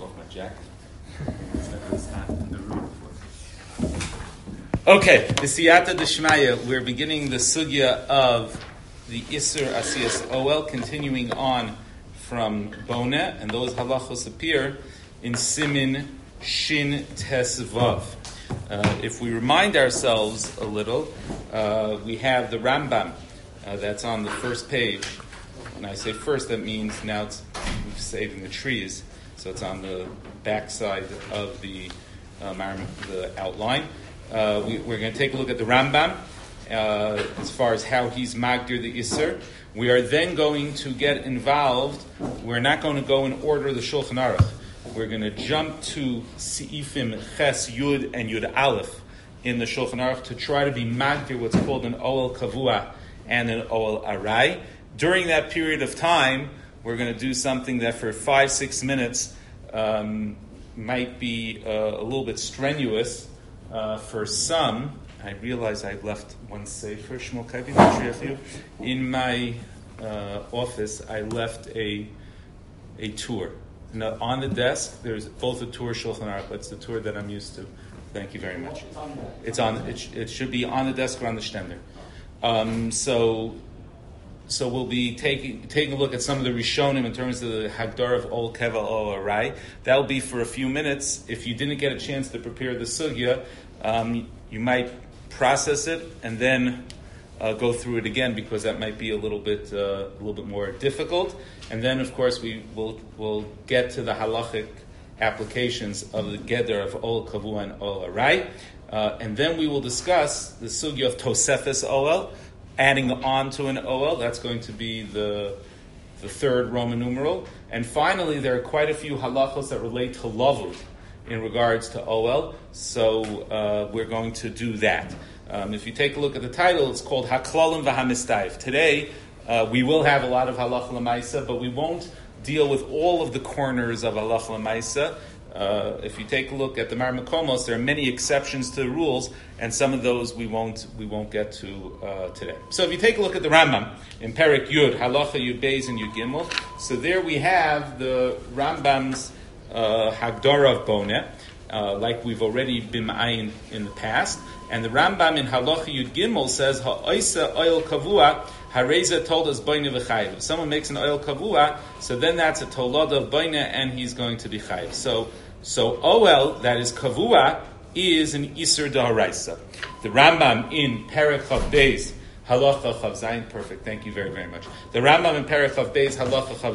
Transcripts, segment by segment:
off my jacket. It's hot in the room. Okay, the Siyata D'Shmaya, we're beginning the sugya of the Isser Asiyas Oel, continuing on from Boneh, and those halachos appear in Simin Shin Tes Vav. If we remind ourselves a little, we have the Rambam that's on the first page. When I say first, that means now we've saving the trees, so it's on the backside of the outline. We're going to take a look at the Rambam as far as how he's magdir the Isser. We are then going to get involved. We're not going to go in order of the Shulchan Aruch. We're going to jump to Seifim Ches Yud and Yud Aleph in the Shulchan Aruch to try to be magdir what's called an Oel Kavua and an Oel Arai. During that period of time, we're going to do something that for 5-6 minutes might be a little bit strenuous for some. I realize I left one sefer, Shmuel Kevin, in my office. I left a tour. Now, on the desk, there's both a tour Shulchan Aruch, but it's the tour that I'm used to. Thank you very much. It should be on the desk or on the stender. So we'll be taking a look at some of the Rishonim in terms of the Hagdar of Ol Keva Ol Arai. That'll be for a few minutes. If you didn't get a chance to prepare the sugya, you might process it and then go through it again, because that might be a little bit more difficult. And then, of course, we'll get to the halachic applications of the Geder of Ol Kavu and Ol Arai, and then we will discuss the sugya of Tosefes Oel, adding on to an Oel. That's going to be the third Roman numeral. And finally, there are quite a few halachos that relate to Lavud in regards to Oel, so we're going to do that. If you take a look at the title, it's called Haklalim V'Hamistayv. Today, we will have a lot of Halach L'Maisa, but we won't deal with all of the corners of Halach L'Maisa. If you take a look at the Mar Makomos, there are many exceptions to the rules, and some of those we won't get to today. So if you take a look at the Rambam in Perek Yud, Halacha Yud Beis and Yud Gimel, so there we have the Rambam's Hagdara of Boneh, like we've already been ma'ayin in the past, and the Rambam in Halacha Yud Gimel says Ha'oisa Oil Kavua Hareza told us Boine v'chayiv. If someone makes an oil kavua, so then that's a tolada of Boine, and he's going to be chayiv. So oil, that is kavua, is an Isser D'Horaisa. The Rambam in Perek Chav Beis, Halacha Chav Zayin, perfect, thank you very, very much. The Rambam in Perek Chav Beis, Halacha Chav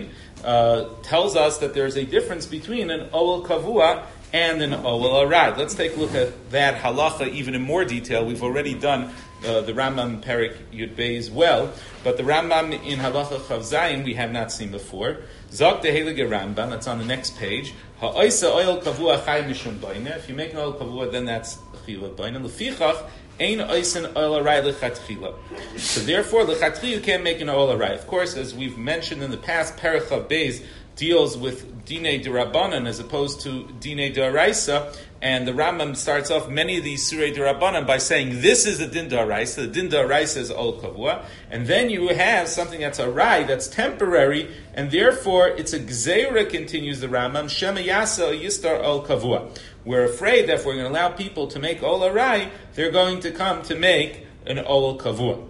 Zayin, tells us that there's a difference between an oil kavua and an oel arad. Let's take a look at that halacha even in more detail. We've already done the Rambam Perek Yud Beis well, but the Rambam in Halacha Chav Zayin we have not seen before. Zok de Heilige Rambam, that's on the next page. Ha'oisa oil kavua chay mishum boine. If you make an oil kavua, then that's chila boine. Lefichach ein oisen oil aray lechatchila. So therefore, lechatchila you can't make an oil aray. Of course, as we've mentioned in the past, Perek Chav Beis deals with Dinei D'Rabbanan as opposed to Dinei D'Oraisa, and the Rambam starts off many of these Surei D'Rabbanan by saying this is the Din D'Oraisa, the Din D'Oraisa is Ol Kavua, and then you have something that's a Rai, that's temporary, and therefore it's a Gzeira, continues the Rambam, Shema Yasa Yistar Ol Kavua. We're afraid that if we're going to allow people to make Ol Arai, they're going to come to make an Ol Kavua.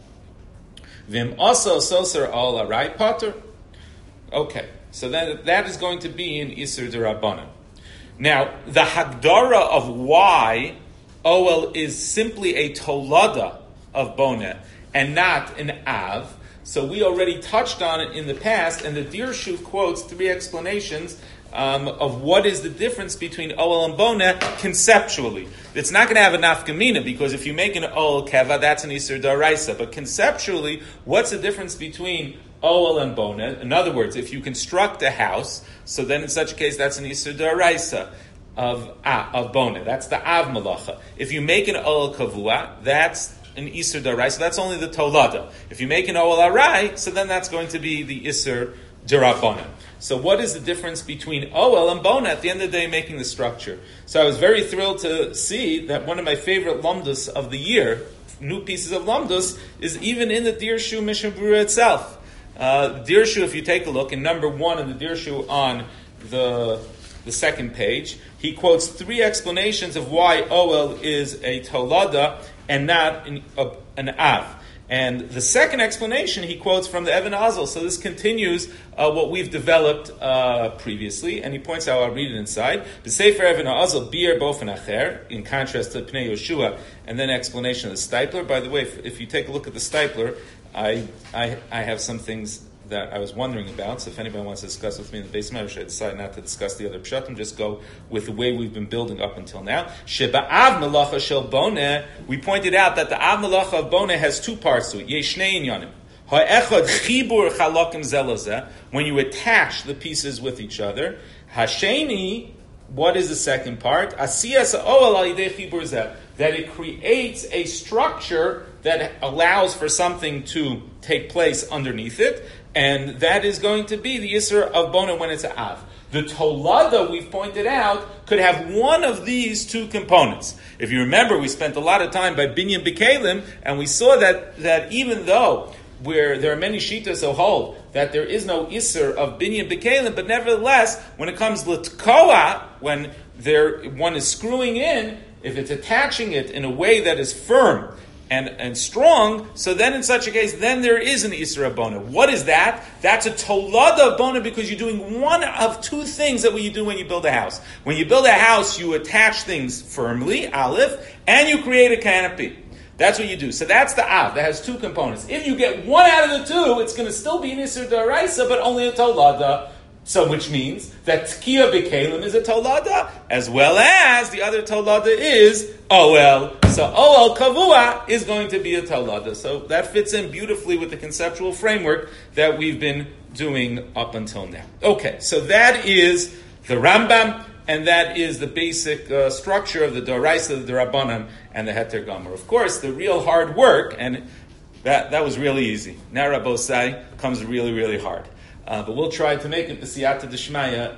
Vim also Soser Ol Arai Potter. Okay. So that is going to be in Isser D'Rabbanan. Now, the Hagdara of why Oel is simply a Tolada of Boneh and not an Av, so we already touched on it in the past, and the Dirshu quotes 3 explanations of what is the difference between Oel and Boneh conceptually. It's not going to have a nafkamina, because if you make an Oel Keva, that's an Isser D'Oraisa. But conceptually, what's the difference between Oel and Boneh? In other words, if you construct a house, so then in such a case, that's an Isser D'Oraisa of Boneh. That's the Av Malacha. If you make an Oel Kavua, that's an Isser D'Oraisa. That's only the Tolada. If you make an Oel Arai, so then that's going to be the Isser D'Rabbanan. So what is the difference between Oel and Boneh at the end of the day making the structure? So I was very thrilled to see that one of my favorite Lamdus of the year, new pieces of Lamdus, is even in the Dirshu Mishnah Berurah itself. Dirshu, if you take a look, in number 1 in the Dirshu on the second page, he quotes 3 explanations of why Oel is a Tolada and not an Av. And the second explanation he quotes from the Even Hazel. So this continues what we've developed previously, and he points out, I'll read it inside. The Sefer Even Hazel, Bir Bofen Acher, in contrast to Pnei Yoshua, and then explanation of the Stipler. By the way, if you take a look at the Stipler, I have some things that I was wondering about, so if anybody wants to discuss with me in the basement, I should decide not to discuss the other pshatim, just go with the way we've been building up until now. Sheba'av melacha shel boneh, we pointed out that the av melacha of boneh has 2 parts to it. Yeshnei inyanim. Ha'echad chibur chalakim zelazeh, when you attach the pieces with each other. Hasheni, what is the second part? Asiyas ha'oel al yidei chibur zeh, that it creates a structure that allows for something to take place underneath it, and that is going to be the Yisr of Bona when it's a Av. The Tolada, we've pointed out, could have one of these 2 components. If you remember, we spent a lot of time by Binyan B'Kelim, and we saw that even though where there are many Shitas who hold that there is no Isser of Binyan B'Kelim, but nevertheless, when it comes L'Tkoa, when one is screwing in, if it's attaching it in a way that is firm and strong, so then in such a case, then there is an Isra Bona. What is that? That's a Tolada Bona, because you're doing one of 2 things that you do when you build a house. When you build a house, you attach things firmly, Aleph, and you create a canopy. That's what you do. So that's the Av. That has 2 components. If you get one out of the 2, it's going to still be an Isra D'Oraisa, but only a Tolada. So, which means that Tkiya B'Kelim is a Tolada, as well as the other Tolada is Oel. So, Oel Kavua is going to be a Tolada. So, that fits in beautifully with the conceptual framework that we've been doing up until now. Okay, so that is the Rambam, and that is the basic structure of the D'Oraisa, the Rabbanan, and the Heter Gomer. Of course, the real hard work, and that was really easy. Now, Rabbosai comes really, really hard. But we'll try to make it the Siyata D'Shmaya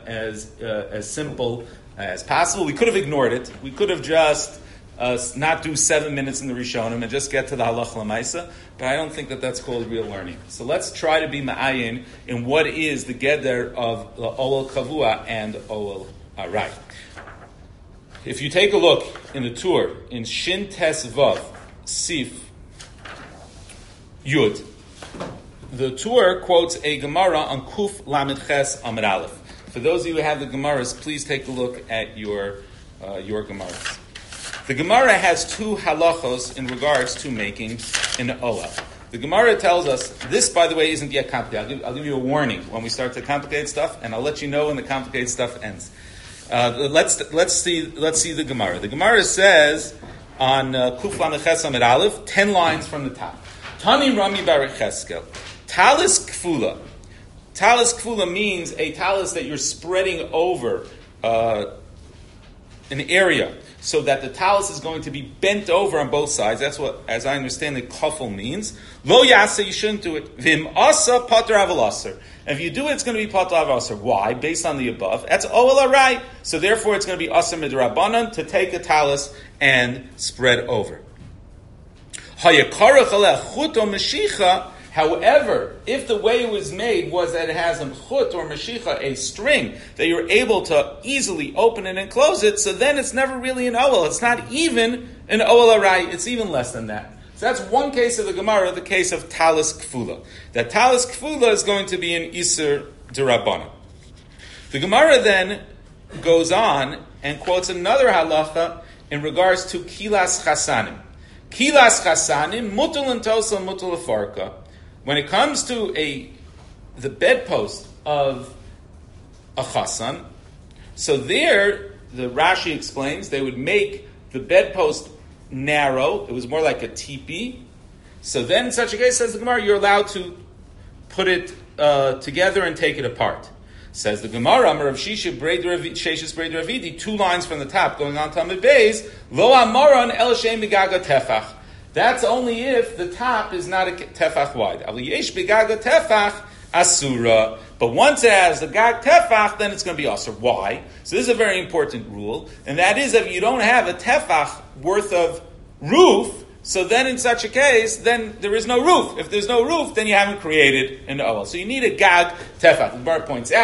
as simple as possible. We could have ignored it. We could have just not do 7 minutes in the Rishonim and just get to the Halach L'Maisa. But I don't think that that's called real learning. So let's try to be ma'ayin in what is the Geder of Oel Kavua and Oel Arai. If you take a look in the tour in Shin Tes Vav Sif Yud, the Tur quotes a Gemara on Kuf Lamed Ches Amud Aleph. For those of you who have the Gemaras, please take a look at your Gemaras. The Gemara has 2 halachos in regards to making an Oel. The Gemara tells us, this, by the way, isn't yet complicated. I'll give you a warning when we start to complicate stuff, and I'll let you know when the complicated stuff ends. Let's see the Gemara. The Gemara says on Kuf Lamed Ches Amud Aleph, 10 lines from the top. Tani Rami Bar Cheskel. Talis kfula. Talis kfula means a talis that you're spreading over an area so that the talis is going to be bent over on both sides. That's what, as I understand it, kafel means. Lo yasa, you shouldn't do it. Vim asa pater aval aser. If you do it, it's going to be pater aval aser. Why? Based on the above. That's oel arai. So therefore, it's going to be aser midrabanan to take a talis and spread over. Hayakarach aleh chut or meshicha. However, if the way it was made was that it has a chut or mashicha, a string, that you're able to easily open it and close it, so then it's never really an oel. It's not even an oel arai. It's even less than that. So that's one case of the Gemara, the case of talis kfula. That talis kfula is going to be an iser derabbanan. The Gemara then goes on and quotes another halacha in regards to kilas chasanim. Kilas chasanim, mutul and tosel, mutul afarka. When it comes to the bedpost of a chasan, so there, the Rashi explains, they would make the bedpost narrow. It was more like a teepee. So then, in such a case, says the Gemara, you're allowed to put it together and take it apart. Says the Gemara, Amar Rav Shishis Brei Ravidi, 2 lines from the top, going on to Amud Beis, Lo Amaron El Shem Bigaga Tefach. That's only if the top is not a tefach wide. Aliyesh begaga tefach asura. But once it has a gag tefach, then it's going to be asur. Why? So this is a very important rule, and that is if you don't have a tefach worth of roof, so then in such a case, then there is no roof. If there's no roof, then you haven't created an oel. So you need a gag tefach. The Gemara points out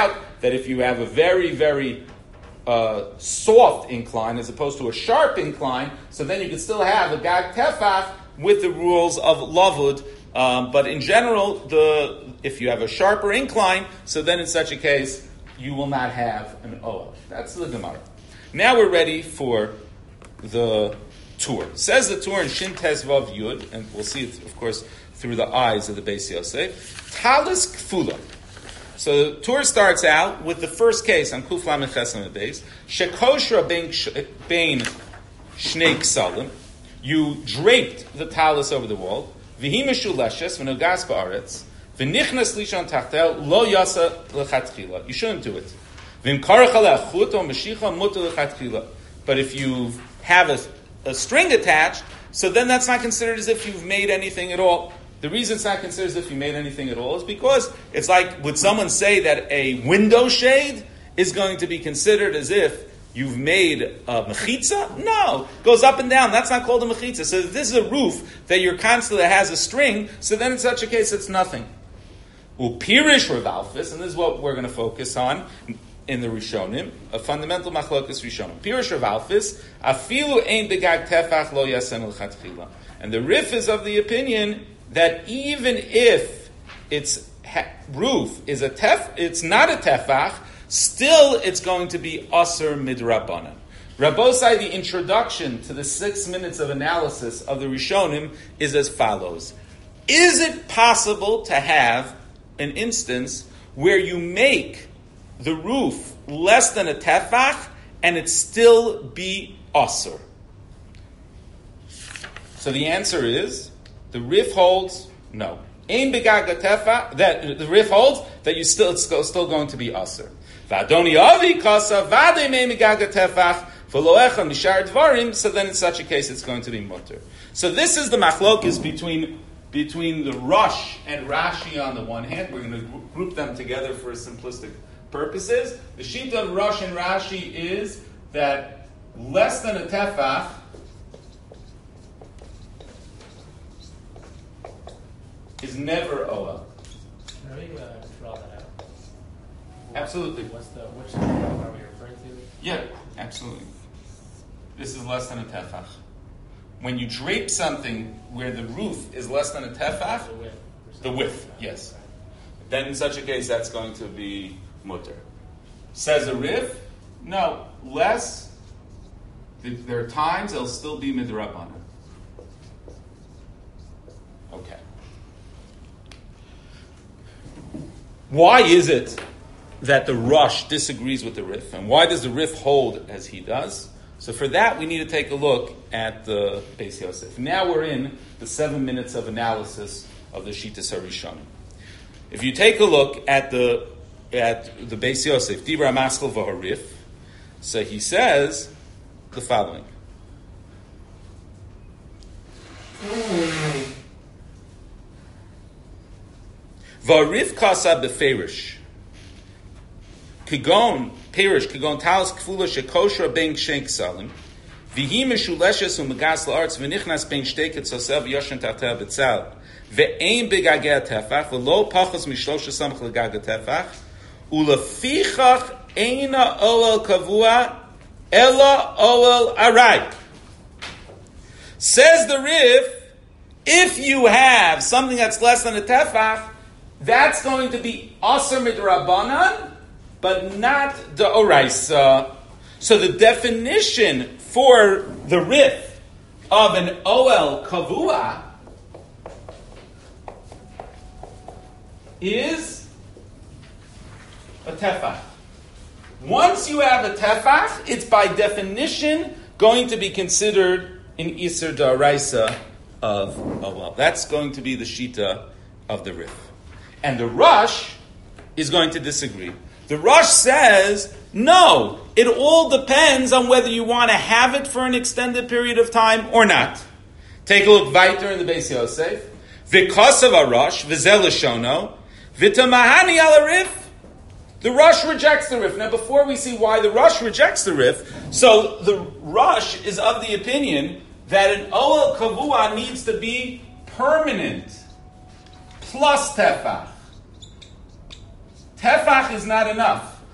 that if you have a very, very soft incline as opposed to a sharp incline, so then you can still have a gag tefach with the rules of lavud. But in general, if you have a sharper incline, so then in such a case, you will not have an oel. That's the Gemara. Now we're ready for the tour. Says the tour in Shin Tes Vav Yud, and we'll see it, of course, through the eyes of the Beis Yosef. Talis Kfula. So the tour starts out with the first case on Kuf Lamed Ches Lamed Beis. Shekoshra bein shnei ksalim. You draped the talis over the wall. V'hi meshuleshes v'nogas ba'aretz. V'nichnas lishon tachtel lo yasa lechatchila. You shouldn't do it. V'imkarach aleh chut o meshicha muter lechatchila. But if you have a string attached, so then that's not considered as if you've made anything at all. The reason it's not considered as if you made anything at all is because it's like, would someone say that a window shade is going to be considered as if you've made a mechitza? No. It goes up and down. That's not called a mechitza. So if this is a roof that you're constantly has a string, so then in such a case it's nothing. Upirish Ravalfis, and this is what we're going to focus on in the Rishonim, a fundamental machlokas Rishonim. Pirish Ravalfis, afilu ein begag tefach lo yasen l'chatchila. And the Rif is of the opinion that even if its roof is it's not a tefach, still it's going to be aser midrabanan. Rabbosai, the introduction to the 6 minutes of analysis of the Rishonim is as follows. Is it possible to have an instance where you make the roof less than a tefach and it still be aser? So the answer is, the Rif holds no. Ein begaga tefach, that the Rif holds that it's still going to be aser. V'adoni avi kasa v'adei mei begaga tefach v'loecha mishar dvarim. So then in such a case it's going to be mutter. So this is the machlokes between the Rush and Rashi on the one hand. We're going to group them together for simplistic purposes. The shita of Rush and Rashi is that less than a tefach is never oel. Can we draw that out? Absolutely. Which are we referring to? Yeah, absolutely. This is less than a tefach. When you drape something where the roof is less than a tefach, the width, yes. Then in such a case, that's going to be mutter. Says a Rif, no, less. There are times it'll still be midrabanan. Okay. Why is it that the Rush disagrees with the Rif? And why does the Rif hold as he does? So for that, we need to take a look at the Beis Yosef. Now we're in the 7 minutes of analysis of the Shitas HaRishonim. If you take a look at the Beis Yosef, Dibra Maskal V'Harif, so he says the following. V'Harif Kasa B'Ferish. Kigon talis kfula shekoshra ben shenk salim. V'hi meshuleshes u'megas la'artz v'nichnas ben shteket sosev yoshen tarteh b'tzal. Ve'ein begageh tefach v'lo pachos mishlosha samach legageh tefach. U'lefichach eina oel kavua ela oel aray. Says the Rif, if you have something that's less than a tefach, that's going to be aser midrabanan, but not the oraisa. So the definition for the Rif of an oel kavua is a tefach. Once you have a tefach, it's by definition going to be considered an iser d'oraisa of oel. That's going to be the shita of the Rif. And the Rush is going to disagree. The Rush says, no, it all depends on whether you want to have it for an extended period of time or not. Take a look weiter in the Beis Yosef. V'kosav HaRush, v'zel l'shono, v'tamahani al Rif. The Rush rejects the Rif. Now before we see why the Rush rejects the Rif, so the Rush is of the opinion that an Oel Kavua needs to be permanent, plus Tefach. Tefach is not enough.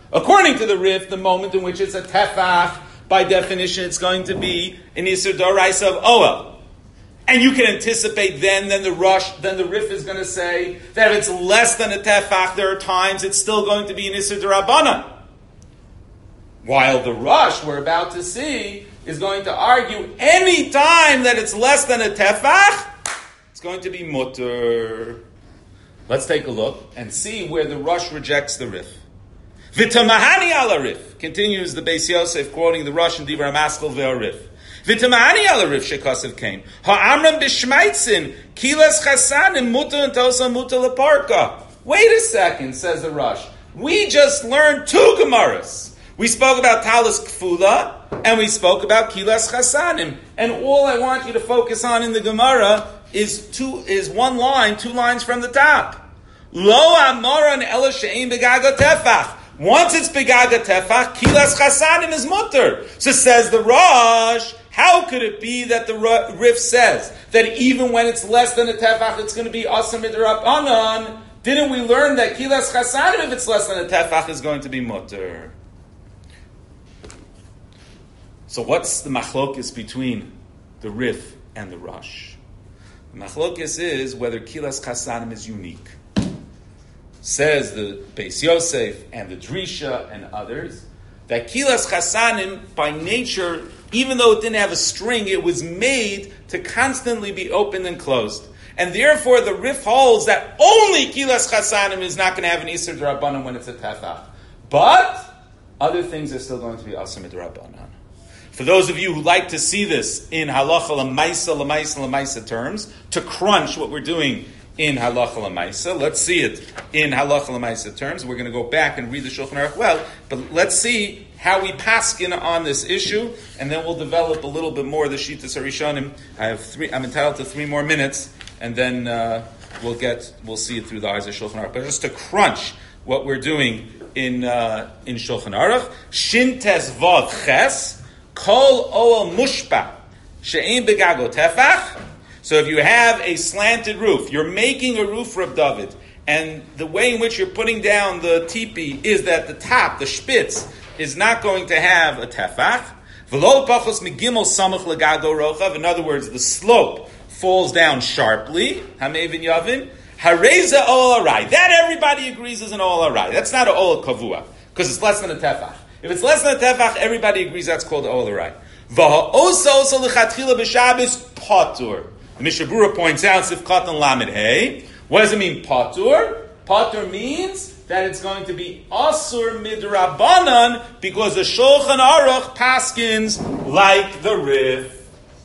According to the Rif, the moment in which it's a tefach, by definition, it's going to be an Isur D'Oraisa of Oel. And you can anticipate then the Rif is going to say that if it's less than a tefach, there are times it's still going to be an Isur D'Rabbanan. While the Rush, we're about to see, is going to argue any time that it's less than a tefach, it's going to be mutter. Let's take a look and see where the Rush rejects the Rif. V'tamahani ala Rif, continues the Beis Yosef quoting the Rush in Divrei HaMaskil ve'arif. V'tamahani ala Rif shekasav kain. Ha'amram b'shmaitzin, kilas chasanim muta and tosa muta leparka. Wait a second, says the Rush. We just learned two Gemaras. We spoke about Talis Kfula, and we spoke about Kilas Chasanim. And all I want you to focus on in the Gemara is one line, 2 lines from the top. Lo Amoran Ela She'im Begaga Tefach. Once it's Begaga Tefach, Kilas Chasanim is mutter. So says the Rosh, how could it be that the Rif says that even when it's less than a Tefach, it's going to be Asam Midrabanan? Didn't we learn that Kilas Chasanim, if it's less than a Tefach, is going to be mutter? So what's the machlokis between the Rif and the Rush? The machlokis is whether Kilas Chasanim is unique. Says the Beis Yosef and the Drisha and others that Kilas Chasanim, by nature, even though it didn't have a string, it was made to constantly be opened and closed. And therefore the Rif holds that only Kilas Chasanim is not going to have an Isur D'Rabbanan when it's a Tefach. But other things are still going to be Asam D'Rabbanan. For those of you who like to see this in halacha l'maisa terms, to crunch what we're doing in halacha l'maisa, let's see it in halacha l'maisa terms. We're going to go back and read the Shulchan Aruch well, but let's see how we paskin on this issue, and then we'll develop a little bit more of the Shitas Harishonim. I'm entitled to 3 more minutes, and then we'll see it through the eyes of Shulchan Aruch. But just to crunch what we're doing in Shulchan Aruch, Shin Tes Vav Ches. Kol oel mushpa she'ein begago tefach. So if you have a slanted roof, you're making a roof, Reb David, and the way in which you're putting down the tipi is that the top, the spitz, is not going to have a tefach. V'lo pachos migimel samach legago rochav. In other words, the slope falls down sharply. Hamevin yavin. Hareza oel arai. That everybody agrees is an oel arai. That's not an oel kavua because it's less than a tefach. If it's less than a tefach, everybody agrees that's called Oel Arai. V'ha'osa osa l'chatchila b'Shabbos patur. The Mishnah Berurah points out Sifkat and Lamed Hey. What does it mean patur? Patur means that it's going to be Asur Midrabanan because the Shulchan Aruch paskins like the Rif.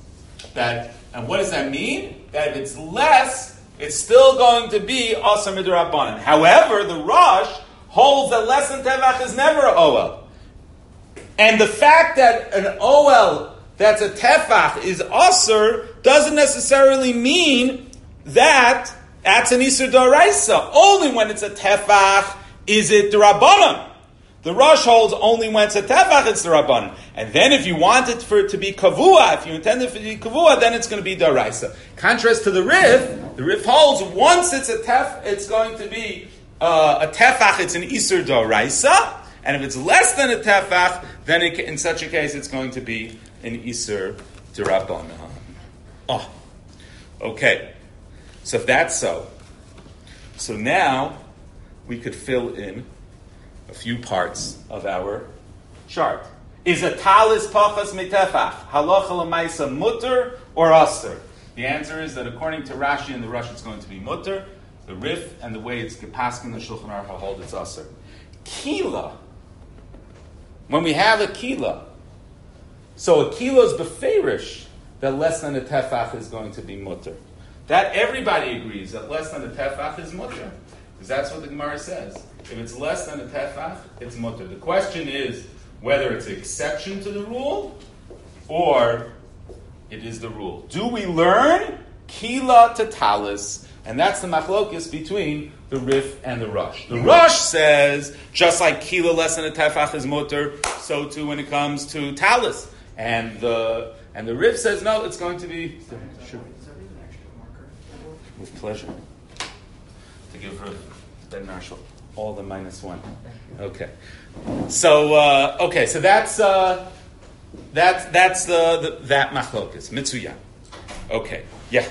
And what does that mean? That if it's less, it's still going to be Asur Midrabanan. However, the Rosh holds that less than tefach is never a Oel. And the fact that an Oel that's a tefach is Asur doesn't necessarily mean that that's an Isur D'Oraisa. Only when it's a tefach is it D'Rabbanan. The Rosh holds only when it's a tefach it's D'Rabbanan. And then if you want it for it to be kavua, if you intend it to be kavua, then it's going to be D'Oraisa. Contrast to the Rif holds once it's a tef, it's going to be a tefach, it's an Isur D'Oraisa. And if it's less than a tefach, then in such a case, it's going to be an Isur D'Rabbanan. Oh, okay. So if that's so now we could fill in a few parts of our chart. Is a talis pachas mitefach halacha l'maisa mutter or aser? The answer is that according to Rashi and the Rush, it's going to be mutter. The Rif and the way it's gepaskin the Shulchan Aruch hold it's aser. Kila. When we have a kila, so a kila is beferish that less than a tefach is going to be mutter. That everybody agrees that less than a tefach is mutter, because that's what the Gemara says. If it's less than a tefach, it's mutter. The question is whether it's an exception to the rule or it is the rule. Do we learn kila to talis? And that's the machlokis between the Rif and the Rush. The Rush says, just like kila less than a tefach is mutter, so too when it comes to talis. And the Rif says, no, it's going to be... Sure. With pleasure. To give her Ben Marshall. all the -1. Okay. So so that's that machlokas mitzuya. Okay. Yeah.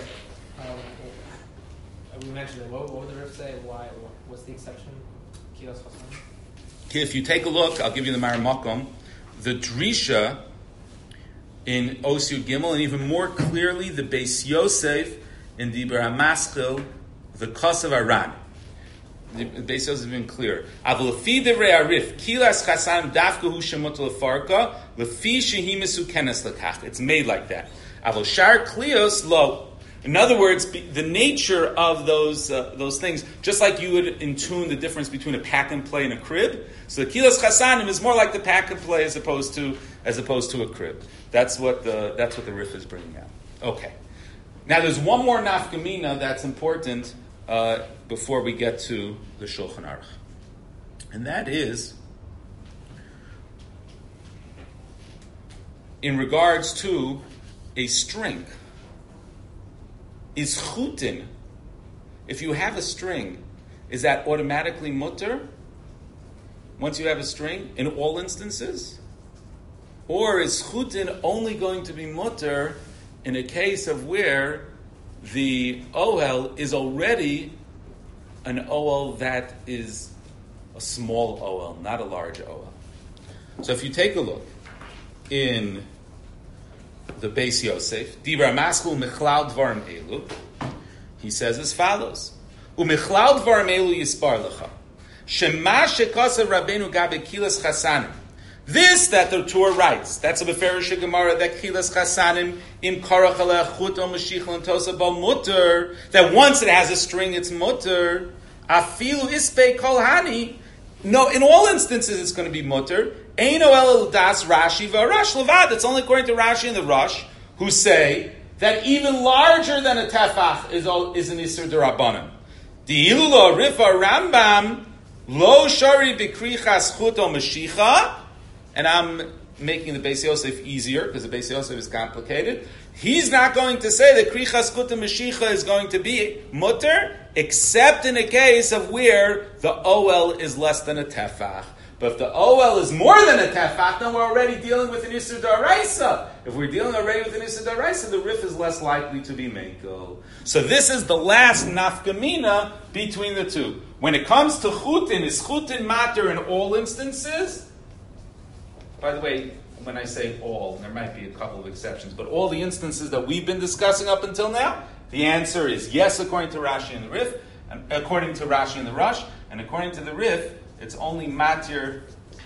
We mentioned it. What would the Rif say? Why? What's the exception? Kilos Chasan? If you take a look, I'll give you the Maramakom, the Drisha in Osir Gimel, and even more clearly the Beis Yosef in Dibur HaMaschil, the Kosav Aran. The Beis Yosef has been clear. Aval lefi divrei Arif, kilas chasan dafka hu shemut lefarka, lefi shehi mesukenes lekach. It's made like that. Aval shar klios lo. In other words, the nature of those things, just like you would intune the difference between a pack and play and a crib. So the kilos chasanim is more like the pack and play as opposed to a crib. That's what the Rif is bringing out. Okay. Now there's one more nafkamina that's important before we get to the Shulchan Aruch, and that is in regards to a string. Is chutin, if you have a string, is that automatically mutter once you have a string in all instances? Or is chutin only going to be mutter in a case of where the OL is already an OL that is a small OL, not a large OL? So if you take a look in the Beis Yosef, Dibur HaMaschil Michlal Dvarim Elu, he says as follows: Umichlal Dvarim Elu Yispar Lecha, Shema Shekasav Rabbeinu Gabe Kilas Chasanim. This that the Torah writes, that's a Beferish Gemara, that Kilas Chasanim Im Karach Aleh Chut O Mashiach L'Tosa Bal Mutter, that once it has a string, it's mutter. Afilu Ispei Kol Hani. No, in all instances it's going to be mutter. Eino El Das Rashi V'Arash Levad. It's only according to Rashi and the Rush, who say that even larger than a tefach is an Isur D'Rabbanan. Di'ilu lo Rifa Rambam Lo Shari B'Krichas Chut O Mashicha. And I'm making the Beis Yosef easier because the Beis Yosef is complicated. He's not going to say that Krichas Chut O Mashicha is going to be mutter, except in a case of where the OL is less than a tefach. But if the OL is more than a tefach, then we're already dealing with an Isur D'Oraisa. If we're dealing already with an Isur D'Oraisa, the Rif is less likely to be Mekel. So this is the last nafkamina between the two. When it comes to Chutin, is Chutin matter in all instances? By the way, when I say all, there might be a couple of exceptions, but all the instances that we've been discussing up until now, the answer is yes, according to Rashi and the Rif, and according to Rashi and the Rush, and according to the Rif, it's only matir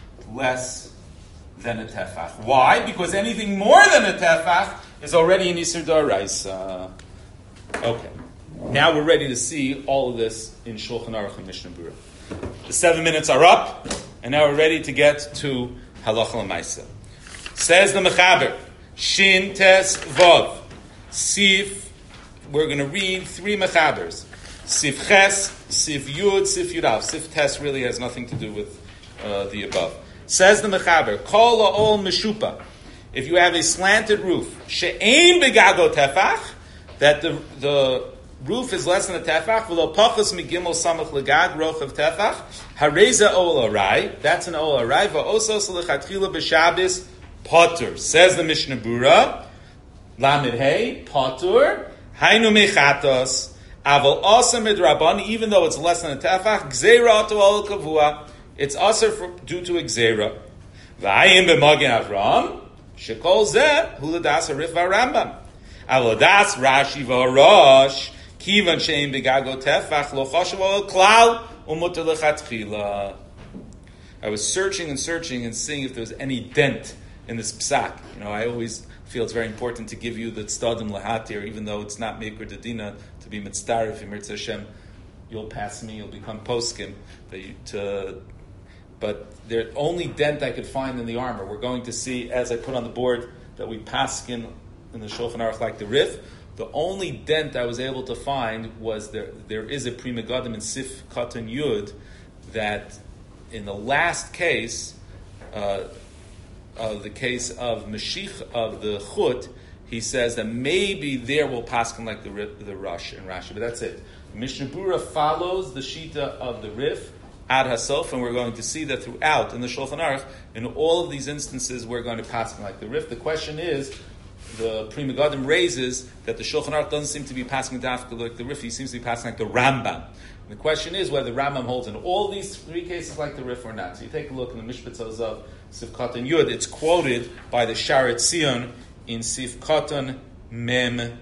less than a tefach. Why? Because anything more than a tefach is already an Isur D'Oraisa. Okay. Now we're ready to see all of this in Shulchan Aruch and Mishnah Berurah. The 7 minutes are up, and now we're ready to get to Halacha L'Maisa. Says the Mechaber, Shin Tes Vav, Sif. We're going to read 3 Mechabers. Sif Ches, Sif Yud, Sif Yudav. Sif Tes really has nothing to do with the above. Says the Mechaber, Kol La'ol Meshupa. If you have a slanted roof, She'ein Begago Tefach, that the roof is less than a tefach, V'lo Pachos Migimel Samach Legag, Rochav Tefach, Hareza Ol Arai, that's an Ol Arai, V'osos Lechatchila B'Shabis, Potter. Says the Mishnah Berurah, Lamed Hey, Potter, Hainu Mechatos, Aval Asa Midrabani, even though it's less than a tefach, Gzeira to Ol Kavua, it's also due to a Gzeira. V'ayim B'Magen Avram, Shekol Zeh, Huladas Harif V'Rambam. Avodas Rashi V'Rosh, Kivan Shein Begago Tefach, Lo Choshev Ol Klal, Umuter Lechatchila. I was searching and seeing if there was any dent in this psak. You know, I always feel it's very important to give you the tzdadim lahatir, even though it's not meikor dedina, to be mitzdarif, Mirtz Hashem. You'll pass me, you'll become poskim. But the only dent I could find in the armor, we're going to see, as I put on the board, that we paskin in the Shulchan Aruch like the Rif. The only dent I was able to find was there is a Pri Megadim in Sif Katan Yud that in the last case, of the case of Mashiach of the Chut, he says that maybe there will paskin like the Rush and Rashi, but that's it. Mishnah Berurah follows the Shita of the Rif ad hasof, and we're going to see that throughout in the Shulchan Aruch, in all of these instances, we're going to pass like the Rif. The question is, the Pri Megadim raises that the Shulchan Aruch doesn't seem to be passing dafka like the Rif, he seems to be passing like the Rambam. And the question is whether the Rambam holds in all these three cases like the Rif or not. So you take a look in the Mishpatzos of Sifkat and Yud, it's quoted by the Sharet Zion in Sifkat Mem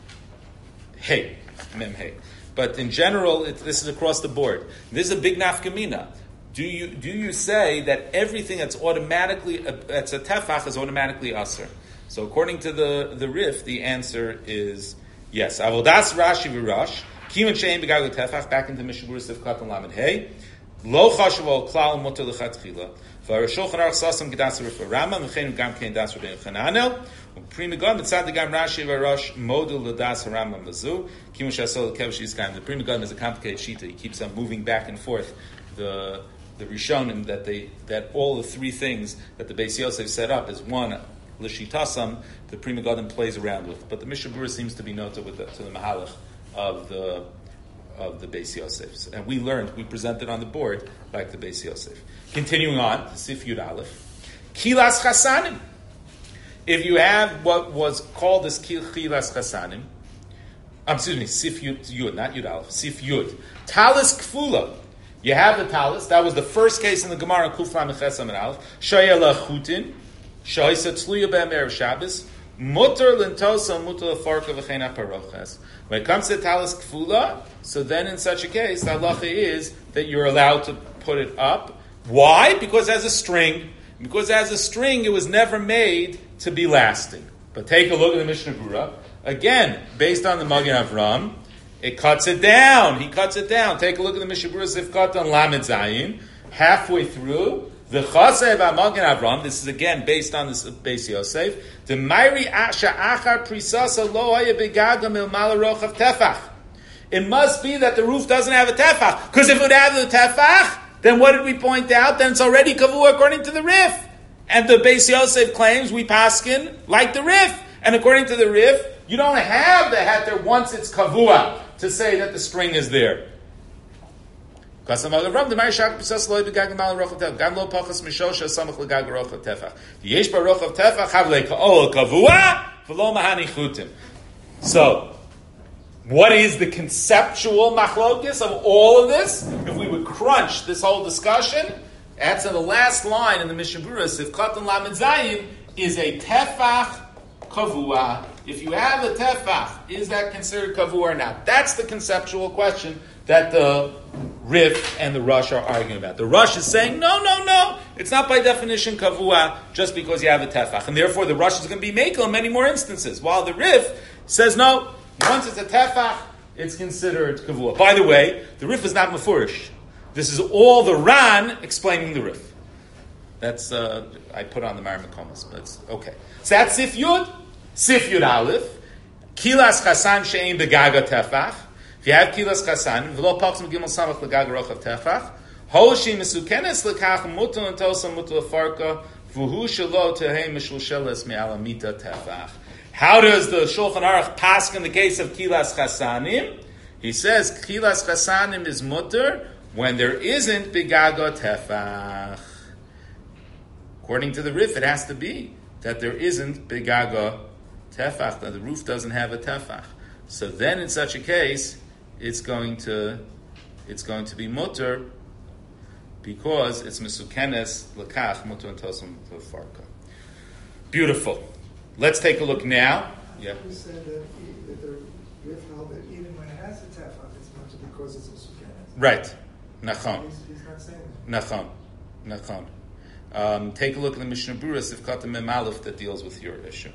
Hey. Mem Hey. But in general, this is across the board. This is a big nafkamina. Do you say that everything that's automatically that's a tefach is automatically aser? So according to the Rif, the answer is yes. Avodas Rashi v'Rash kiman shein begagu tefach back into Mishaburas Sifkat and Lamed Hey lo chashuv klal mutar lechatchila v'Shulchan Aruch sasam gedas Rif Rambam v'chein gam kein das Rabbeinu Chananel. Pri Megadim mitzad the gam Rashi v'Rash modul l'das Rambam lazu kiman she'asol kevish yizkayim. The Pri Megadim is a complicated shita. He keeps on moving back and forth. The Rishonim that all the three things that the Beis Yosef set up is one l'shitasam the Pri Megadim plays around with, but the Mishnah Berurah seems to be noted with to the mahalach of the Beis Yosef, and we presented on the board like the Beis Yosef. Continuing on to Sif Yud Aleph, Kilas Chasanim. If you have what was called as Kilas Chasanim, Sif Yud, not Yud Aleph, Sif Yud, Talis Kfula. You have the talis. That was the first case in the Gemara Kufla Mechesam and Aleph. Shaya lachutin, shayisa tzluya be'emer Shabbos, mutar lintosa mutar lefarka v'chein aparoches. When it comes to talis kfula, so then in such a case, the halacha is that you're allowed to put it up. Why? Because as a string. Because as a string, it was never made to be lasting. But take a look at the Mishnah Berurah. Again, based on the Magen Avram, it cuts it down. He cuts it down. Take a look at the Mishnah Berurah Sifkat on Lamed Zayin. Halfway through, the Chasev Magen Avram. This is again based on this Beis Yosef. The Mayri Asha Achar Prisasa Lo Haya Begagam Il Malarochav Tefach. It must be that the roof doesn't have a tefach. Because if it would have the tefach, then what did we point out? Then it's already kavua according to the Rif. And the Beis Yosef claims we paskin like the Rif. And according to the Rif, you don't have the heter once it's kavua to say that the string is there. So, what is the conceptual machlokes of all of this? If we would crunch this whole discussion, that's in the last line in the Mishnah Berurah, if Katan Lamed Zayin is a tefach kavua. If you have a tefach, is that considered kavua or not? That's the conceptual question that the Rif and the Rush are arguing about. The Rush is saying, no, it's not by definition kavua just because you have a tefach. And therefore the Rush is going to be mekel in many more instances. While the Rif says, no, once it's a tefach, it's considered kavua. By the way, the Rif is not mefurish. This is all the Ran explaining the Rif. That's, I put on the Mar Mekomas, but it's okay. So that's Sif Yud. Sif Yud Aleph. Kilas Chasan she'ein begaga tefach. If you have Kilas Chasan, v'lo pachs m'gimel samach legaga rochav tefach, hoshi mesukenes lekach mutu entosa mutu lefarka, v'hu shelo tehei mishulsheles me'alamita tefach. How does the Shulchan Aruch pass in the case of Kilas Chasanim? He says Kilas Chasanim is mutter when there isn't begaga tefach. According to the Rif, it has to be that there isn't begaga tefach, that the roof doesn't have a tefach. So then, in such a case, it's going to be mutter because it's mesukenes lekach mutter and tosam farka. Beautiful. Let's take a look now. Yeah. You said that the Rif held that even when it has a tefach, it's mutter because it's mesukenes. Right. Nachon. He's not saying that. Nachon. Take a look at the Mishnah Berurah Sifkat Mem Aleph that deals with your issue.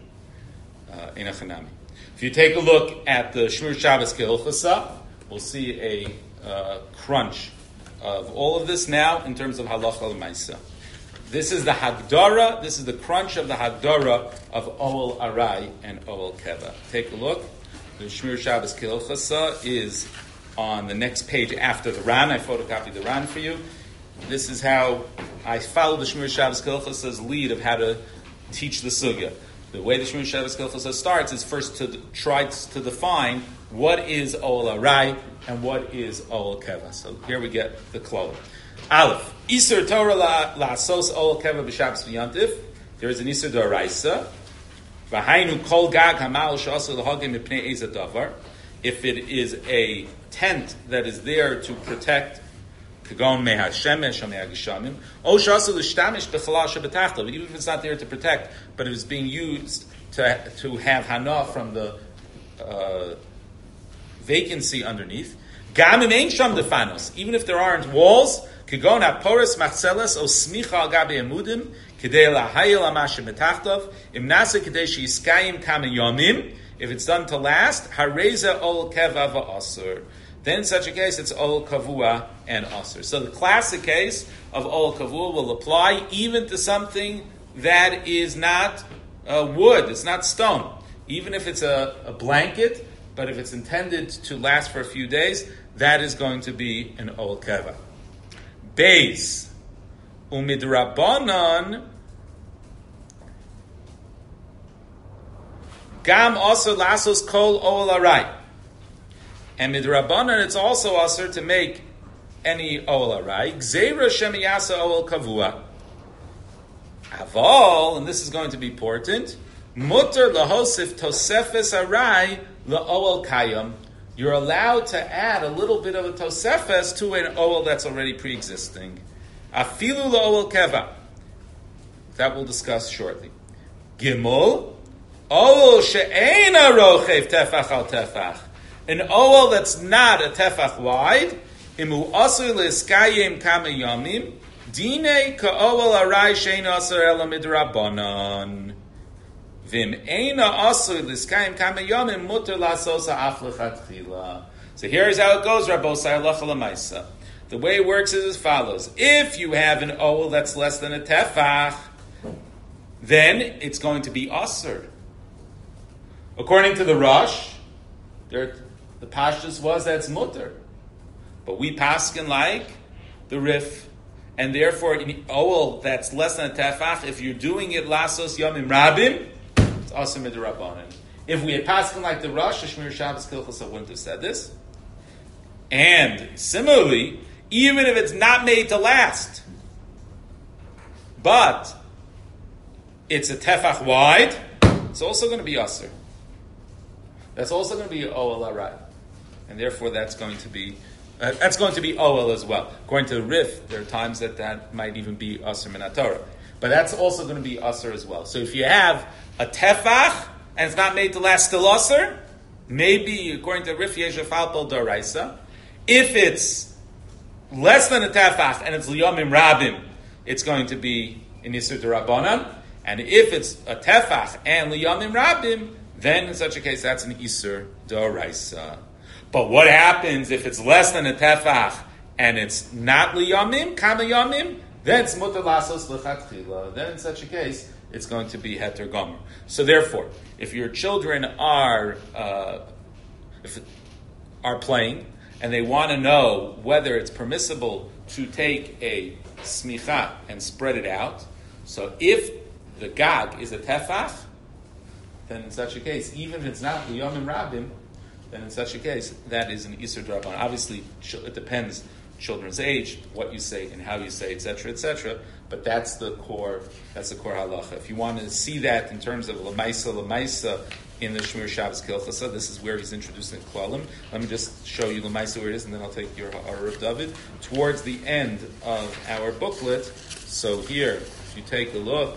In Achanami. If you take a look at the Shmur Shabbos Kehilchasa, we'll see a crunch of all of this now in terms of halacha l'maisa. This is the Hagdara. This is the crunch of the Hagdara of Oel Arai and Oel Keva. Take a look. The Shmur Shabbos Kehilchasa is on the next page after the Ran. I photocopied the Ran for you. This is how I follow the Shmur Shabbos Kehilchasa's lead of how to teach the sugya. The way the Shmur Shabbos Kehilchasa starts is first to try to define what is Oel Arai and what is Oel Keva. So here we get the klal. Aleph. Isur Torah la'asos ol keva b'Shabbos v'yantif. There is an Isur d'oraisa. V'hainu kol gag hamal she'asur l'hagim mipnei eza davar. If it is a tent that is there to protect kagon meha shemesh or meha gishamim, o she'asur l'shtamish b'chalal shebetachta. Even if it's not there to protect, but it is being used to have hana from the vacancy underneath. Gamim ein sham defanos. Even if there aren't walls, kagon haporis machzelas o smicha al gabi emudim kidei lahayil amashem betachtav im nasa kidei sheyiskayim kam yomim. If it's done to last, hareza ol keva va'asur. Then in such a case, it's ol kavua and asur. So the classic case of ol kavua will apply even to something that is not wood, it's not stone. Even if it's a blanket, but if it's intended to last for a few days, that is going to be an ol keva. Beis umidrabanan gam asur lasos kol ol aray. And midrabanan, it's also asur to make any ol aray. Gzeira shemiyasa ol kavua. Aval, and this is going to be important, mutter lahosif tosefes aray laol kayam. You're allowed to add a little bit of a tosefes to an ol that's already pre-existing. Afilu laol keva. That we'll discuss shortly. Gimel, ol she'ena rochev tefach al tefach. An ol that's not a tefach wide, imu asur leiskayim kama yamim, dine ka'ol aray she'en asur ela midrabanan. Vim eina asur leiskayim kama yamim muter lasosa af lechatchila. So here's how it goes, Rabbosai halacha l'maisa. The way it works is as follows. If you have an ol that's less than a tefach, then it's going to be asur. According to the Rosh, the pashtus was that's mutter, but we paskin like the Rif, and therefore in ol that's less than a tefach, if you're doing it lasos yamim rabim, it's asur midrabanan. If we had paskin like the Rosh, the Shmir Shabbos Kilchos wouldn't have said this. And similarly, even if it's not made to last, but it's a tefach wide, it's also going to be asur. That's also going to be ol aray. And therefore, that's going to be ol as well. According to the Rif, there are times that might even be asur min haTorah, but that's also going to be asur as well. So if you have a tefach and it's not made to last, still asur, maybe according to Rif yesh falpel d'oraisa. If it's less than a tefach and it's liyamim rabim, it's going to be an isur d'Rabbanan. And if it's a tefach and liyamim rabim, then in such a case that's an isur d'oraisa. But what happens if it's less than a tefach and it's not liyamim, kama yamim? Then it's mutar lasos l'chatchila. Then in such a case, it's going to be heter gomer. So therefore, if your children are playing and they want to know whether it's permissible to take a smicha and spread it out, so if the gag is a tefach, then in such a case, even if it's not liyamim rabim, then in such a case, that is an isur d'Rabbanan. Obviously, it depends children's age, what you say and how you say, etc., etc. But that's the core halacha. If you want to see that in terms of lemaisa in the Shmir Shabbos Kilchasa, this is where he's introducing klalim. Let me just show you lemaisa where it is, and then I'll take your Ha'ara of David towards the end of our booklet. So here, if you take a look,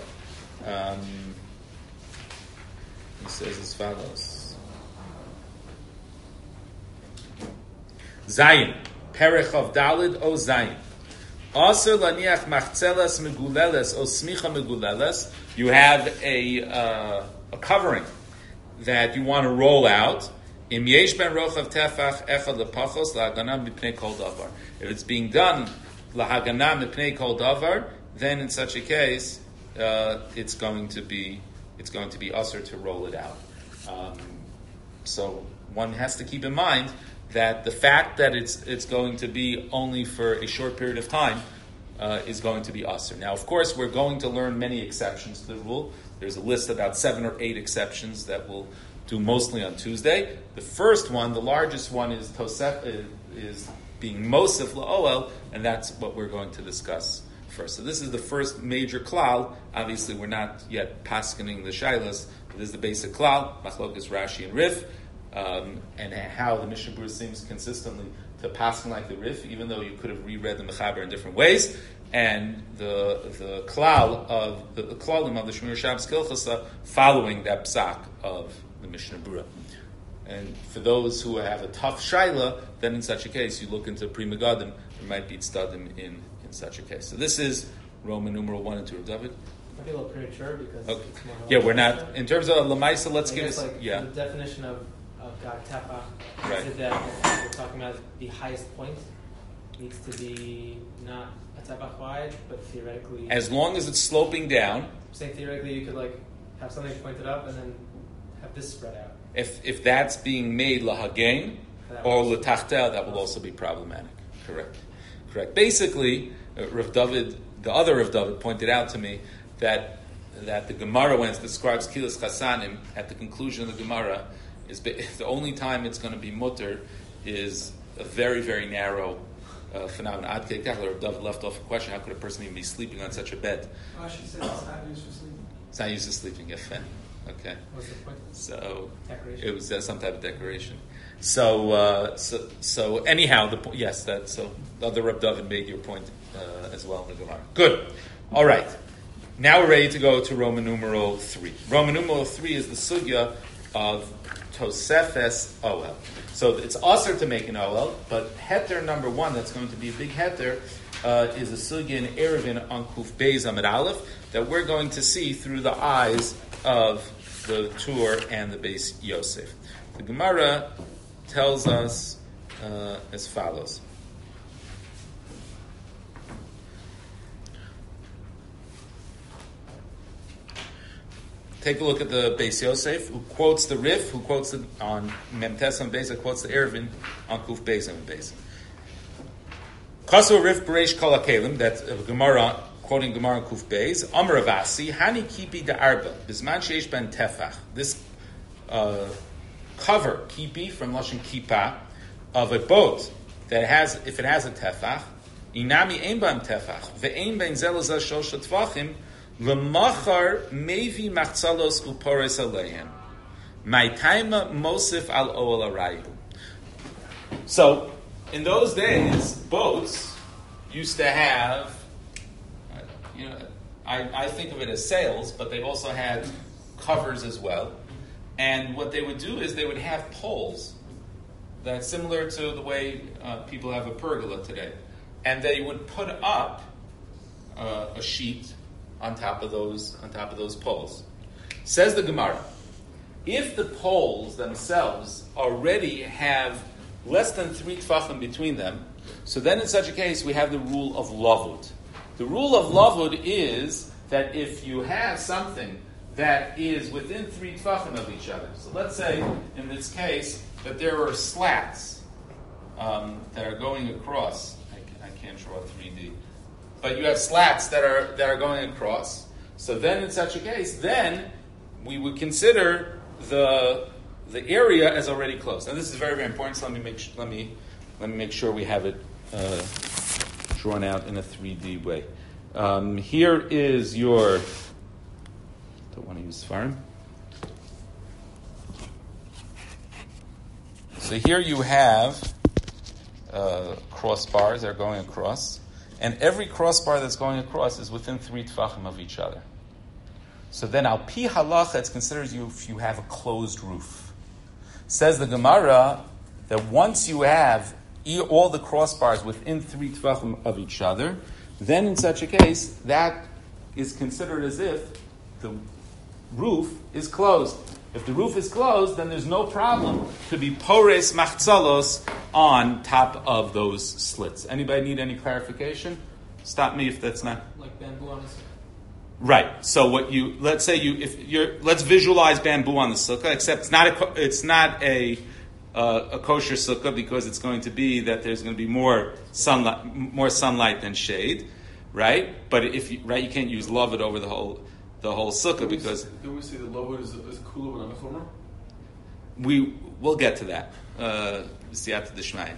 he says as follows. Zayin, Perech of Dalid o Zayin. Aser laniach machzelas meguleles o smicha meguleles. You have a covering that you want to roll out. Im yesh ben rochav tefach echad lepachos lahagana mipnei kol davar. If it's being done lahagana mipnei kol davar, then in such a case, it's going to be aser to roll it out. So one has to keep in mind that the fact that it's going to be only for a short period of time is going to be aser. Now, of course, we're going to learn many exceptions to the rule. There's a list about 7 or 8 exceptions that we'll do mostly on Tuesday. The first one, the largest one, is being Mosif La'oel, and that's what we're going to discuss first. So this is the first major klal. Obviously, we're not yet paskening the shailas, but this is the basic klal, Machlokas Rashi and Rif, and how the Mishnah Berurah seems consistently to pasken like the Rif, even though you could have reread the Mechaber in different ways. And the klal of the klalim of the Shmir Shabbos Kilchasa following that psak of the Mishnah Berurah. And for those who have a tough shaila, then in such a case you look into Pri Megadim. There might be tzdadim in such a case. So this is Roman numeral 1 and 2 of David. Might be a little premature because Okay. it's more. Yeah, we're not in terms of Lamaisa. Let's give us the definition of Gag Tefach. Right. Is it that we're talking about the highest point needs to be not a Tefach wide, but theoretically, as long as it's sloping down. saying theoretically you could have something pointed up and then have this spread out. If that's being made lahagain or letachtel, that will also be problematic. Correct. Basically, Rav David, the other Rav David, pointed out to me that the Gemara, when it describes Kilas Chasanim, at the conclusion of the Gemara, is the only time it's going to be mutter is a very, very narrow phenomenon. Ad Kei Kach, Rav David left off a question: how could a person even be sleeping on such a bed? Rashi says it's not used for sleeping. It's not used to sleeping. Yes, okay. What's the point? So Decoration. it was some type of decoration. So anyhow, so the other Reb David made your point as well in the Gemara. Good. All right. Now we're ready to go to Roman numeral 3. Roman numeral 3 is the sugya of Tosefes Oel. So it's also to make an Oel, but heter number 1, that's going to be a big heter, is a sugya in Erevin on Kuf Beis Amid Aleph that we're going to see through the eyes of the Tur and the Beis Yosef. The Gemara tells us as follows. Take a look at the Beis Yosef, who quotes the Rif, who quotes it on Memtes on Beis, quotes the Erevin on Kuf Beis and Beis. Kasu Rif Bereish Kol HaKelim, that's Gemara, quoting Gemara Kuf Beis, Amar Avasi, Hani Kipi de Arba, Bisman Sheish Ben Tefach. This cover, Kipi, from Lashon Kipa, of a boat that has, if it has a Tefach, Inami Ein Bam Tefach, Ve'ein Ben Zelazah Shosha Tfachim, L'machar Mevi Machzalos Upores Alehem, Maitaima Mosif Al Oel Arayu. So, in those days, boats used to have, I think of it as sails, but they also had covers as well. And what they would do is they would have poles that's similar to the way people have a pergola today. And they would put up a sheet on top of those poles. Says the Gemara, if the poles themselves already have less than 3 tfachim between them, so then in such a case we have the rule of lavud. The rule of lavud is that if you have something that is within 3 tfachim of each other, so let's say in this case that there are slats that are going across. I can't draw 3D, but you have slats that are going across. So then in such a case, then we would consider the area as already closed. Now this is very, very important. So let me make sure we have it drawn out in a 3D way. Here is your. Don't want to use Sfarim. So here you have crossbars that are going across, and every crossbar that's going across is within 3 tfachim of each other. So then, al pi halacha, it's considered if you have a closed roof. Says the Gemara that once you have all the crossbars within 3 tfachim of each other, then in such a case, that is considered as if the roof is closed. If the roof is closed, then there's no problem to be pores machzalos on top of those slits. Anybody need any clarification? Stop me if that's not... Like bamboo on the sukkah. Right. So let's visualize bamboo on the sukkah, except it's not a kosher sukkah because it's going to be that there's going to be more sunlight than shade, right? But you can't use lavud over the whole sukkah because... Do we say the lavud is cooler than a chomer? We'll get to that. Siyata d'shmaya.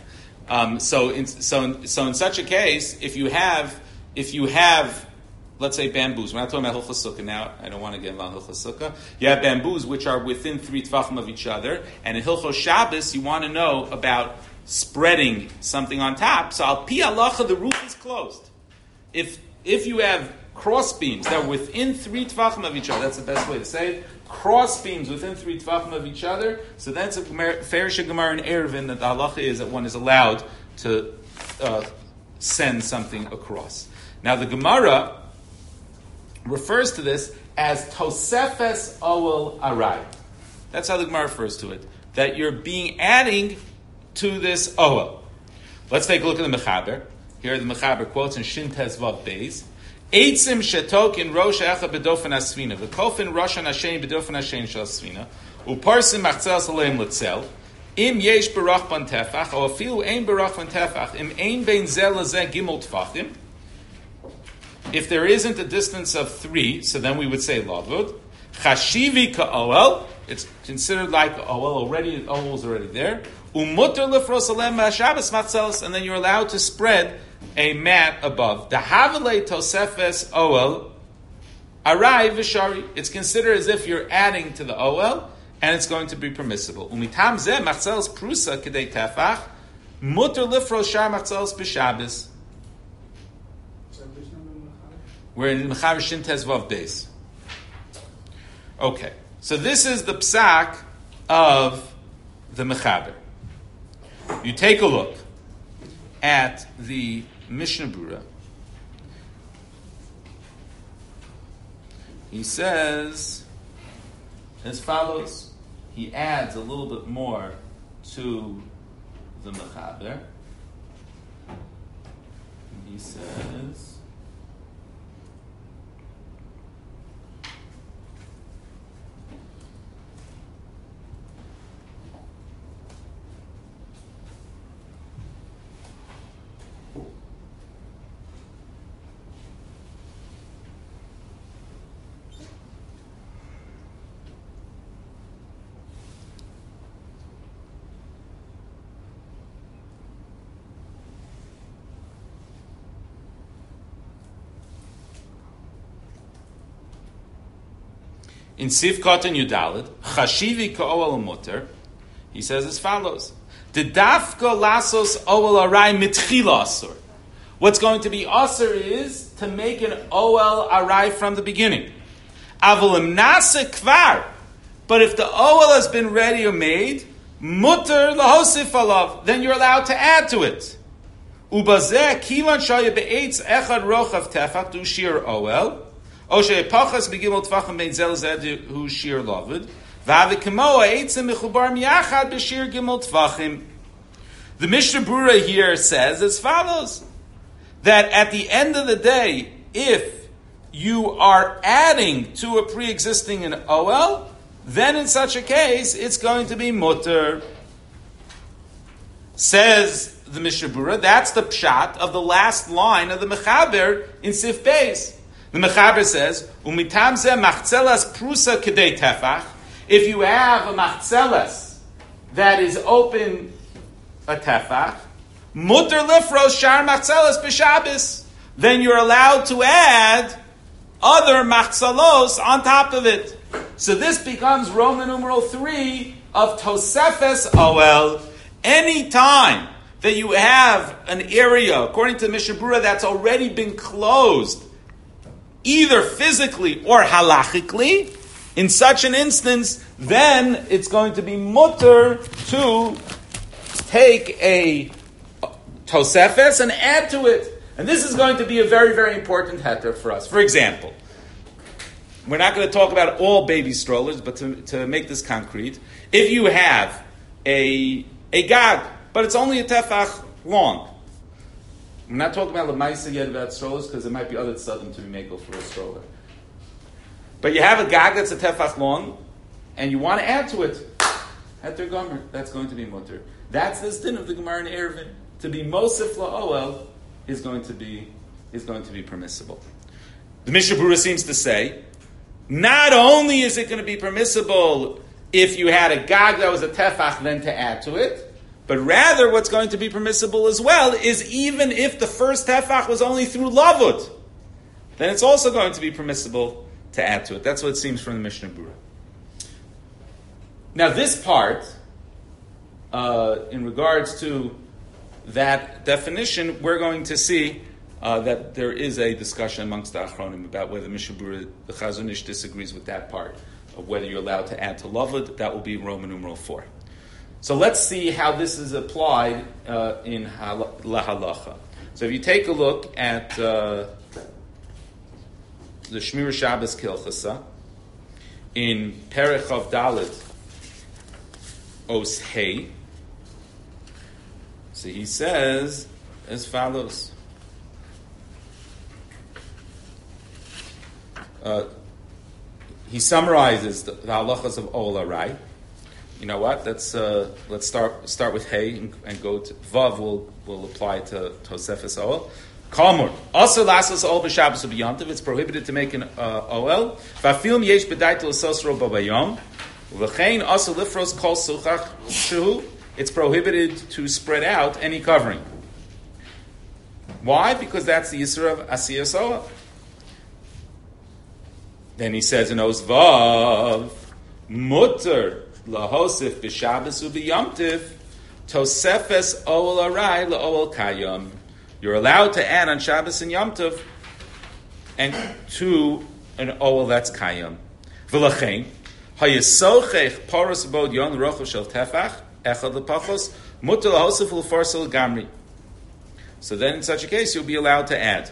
In such a case, if you have, let's say bamboos. We're not talking about Hilchos Sukkah now. I don't want to get involved in Hilchos Sukkah. You have bamboos which are within 3 tvachim of each other, and in Hilchos Shabbos you want to know about spreading something on top. So al pi halacha, the roof is closed. If you have cross beams that are within 3 tvachim of each other, that's the best way to say it. Cross beams within 3 tvachim of each other. So that's a Farish Gemara in Eruvin that the halacha is that one is allowed to send something across. Now the Gemara refers to this as Tosefes Owel Arai. That's how the Gemara refers to it. That you're adding to this Owel. Let's take a look at the Mechaber. Here the Mechaber quotes in Shin Tes Vav Beis. Eitzim shetok in rosh echa bedofen asfina, v'kofin rosh anashein bedofen ashein shel asfina, uparsim machzel saleim letzel, im yesh barach ban tefach, or afilu ein barach ban tefach, im ein bein zel lezeh gimel tfachim. If there isn't a distance of 3, so then we would say lavud. Chashivi ka'oel, it's considered like oel already. Oel is already there. Umutter lefros alem ma'ashabes machzelos, and then you're allowed to spread a mat above. The Havale Tosefes Oel Arai Vishari. It's considered as if you're adding to the Oel, and it's going to be permissible. Umitam Zeh Machzelos Prusa Kedei Tefach Mutter Lifro Shar Machzelos B'Shabbos. We're in Mechaber Shin Tes Vav Beis. Okay, so this is the psak of the Mechaber. You take a look at the Mishnah Brura. He says as follows. He adds a little bit more to the Mechaber. He says, in Sif Katan Yudalid, Chashivi Ka'oel Mutter, he says as follows: the dafka lasos oel arai mitchila asur. What's going to be asur is to make an oel arai from the beginning. Avolim nase kvar. But if the oel has been ready or made, mutter lahosif alav, then you're allowed to add to it. Ubazeh kivan shaya be'etz echad rochav tefach du shir oel. The Mishnah Brura here says as follows: that at the end of the day, if you are adding to a pre-existing an OL, then in such a case, it's going to be mutter. Says the Mishnah Brura, that's the pshat of the last line of the Mechaber in Sif Beis. The Mechaber says, "Umitam zeh machzelas prusa kedei tefach." If you have a machzelas that is open a tefach, mutter lifros shar machzelas b'Shabbos, then you're allowed to add other machzalos on top of it. So this becomes Roman numeral 3 of Tosefes Oel. Any time that you have an area, according to the Mishnah Brura, that's already been closed, either physically or halachically, in such an instance, then it's going to be mutter to take a tosefes and add to it. And this is going to be a very, very important heter for us. For example, we're not going to talk about all baby strollers, but to make this concrete, if you have a gag, but it's only a tefach long. I'm not talking about Lamaisa yet about strollers because there might be other tzadim to be made for a stroller. But you have a gag that's a tefach long, and you want to add to it. Heter gomer, that's going to be mutter. That's the din of the Gemara in Eruvin. To be mosif la'oel is going to be permissible. The Mishnah Brura seems to say, not only is it going to be permissible if you had a gag that was a tefach then to add to it, But rather, what's going to be permissible as well is even if the first tefach was only through lavud, then it's also going to be permissible to add to it. That's what it seems from the Mishnah Berurah. Now, this part, in regards to that definition, we're going to see that there is a discussion amongst the Achronim about whether Mishnah Berurah, the Chazon Ish, disagrees with that part of whether you're allowed to add to lavud. That will be Roman numeral 4. So let's see how this is applied in lahalacha. So if you take a look at the Shmir Shabbos Kilchasa in Perech of Dalet Os Hey, so he says as follows. He summarizes the halachas of Ola Rai. You know what? Let's start with Hey and go to Vav. Will apply to Tosefes Oel. Kalmur. Also, lasas Oel b'Shabbos u'b'Yom. It's prohibited to make an Oel. V'afilm yesh b'daitel sosro b'Bayom. V'chein also lifros kol suchach shu. It's prohibited to spread out any covering. Why? Because that's the Yisra of Asiyas Oel. Then he says in Os Vav, Mutter lahosif b'Shabbos u'b'Yom tosefes Oel arai la'Oel kayam. You're allowed to add on Shabbos and Yom Tov and to an Oel that's kayam. V'lachein hayisochech paros abod yon rochav shel tefach echad lepachos mutter lahosif l'farsel gamri. So then, in such a case, you'll be allowed to add.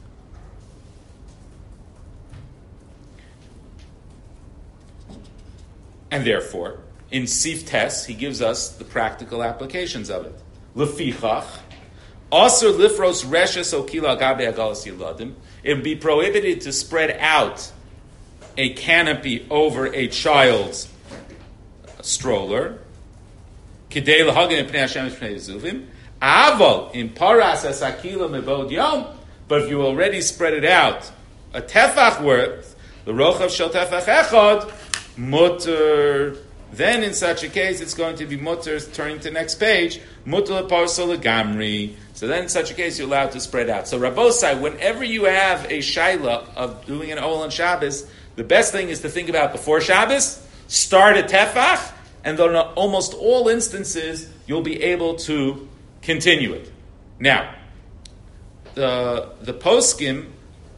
And therefore, in Sif Tes, he gives us the practical applications of it. Lefichach, Asur lifros reshes okila agabe agalas yiladim. It would be prohibited to spread out a canopy over a child's stroller. Kidei lahagin pnei Hashem pnei zuvim. Aval in paras asakila mebod yom. But if you already spread it out a tefach worth, the rochav shel tefach echad, mutter. Then in such a case, it's going to be mutter, turning to the next page, mutter leparsol legamri. So then in such a case, you're allowed to spread out. So Rabbosai, whenever you have a shaila of doing an Oel on Shabbos, the best thing is to think about before Shabbos, start a tefach, and then in almost all instances, you'll be able to continue it. Now, the poskim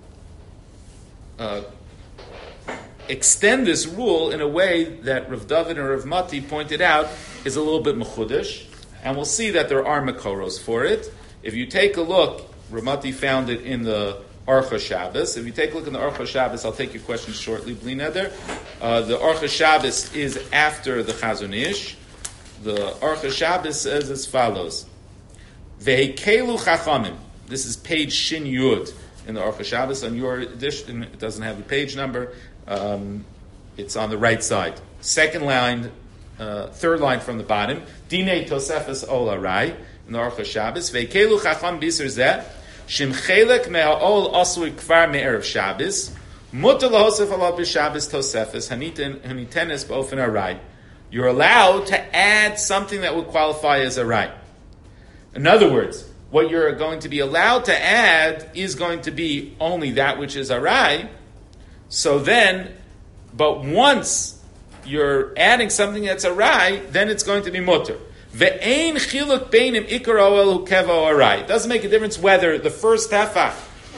extend this rule in a way that Rav David and Rav Mati pointed out is a little bit mechudesh, and we'll see that there are makoros for it. If you take a look, Rav Mati found it in the Orcha Shabbos. If you take a look in the Orcha Shabbos, I'll take your question shortly, Bli Neder. The Orcha Shabbos is after the Chazon Ish. The Orcha Shabbos says as follows: Vehekelu Chachamim. This is page Shin Yud in the Orcha Shabbos. On your edition, it doesn't have a page number. It's on the right side. Second line, third line from the bottom. Dine Tosefes Ola Rai in the Orcha Shabbos. Veikelu Chacham Biser Zeh Shim Chelek Me'a'ol Asur Kvar Me'erev Shabbos Mutter Lahosef Alav B'Shabbos Tosefes Hanitenes B'Ofen Arai. You're allowed to add something that would qualify as a rai. In other words, what you're going to be allowed to add is going to be only that which is a rai. So then, but once you're adding something that's a rai, then it's going to be mutter. Ve'ein chiluk beinim ikar oel ukeva or rai. It doesn't make a difference whether the first tefach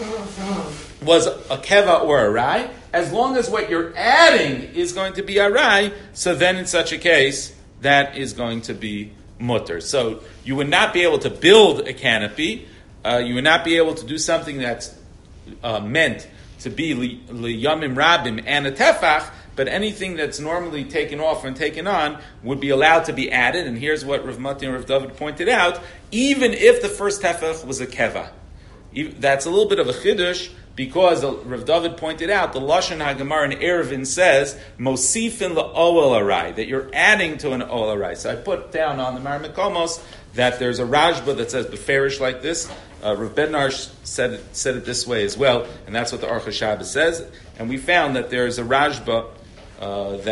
was a keva or a rai, as long as what you're adding is going to be a rai. So then, in such a case, that is going to be mutter. So you would not be able to build a canopy. You would not be able to do something that's meant to be liyamim rabim and a tefach, but anything that's normally taken off and taken on would be allowed to be added. And here's what Rav Mati and Rav David pointed out: even if the first tefach was a keva, that's a little bit of a chiddush, because Rav David pointed out the Lashon HaGemara in Eruvin says mosifin la'oel arai, that you're adding to an oel arai. So I put down on the Mar Mekomos that there's a Rashba that says beferish like this. Rav Bednar said it this way as well, and that's what the Orcha Shabbos says. And we found that there is a Rashba that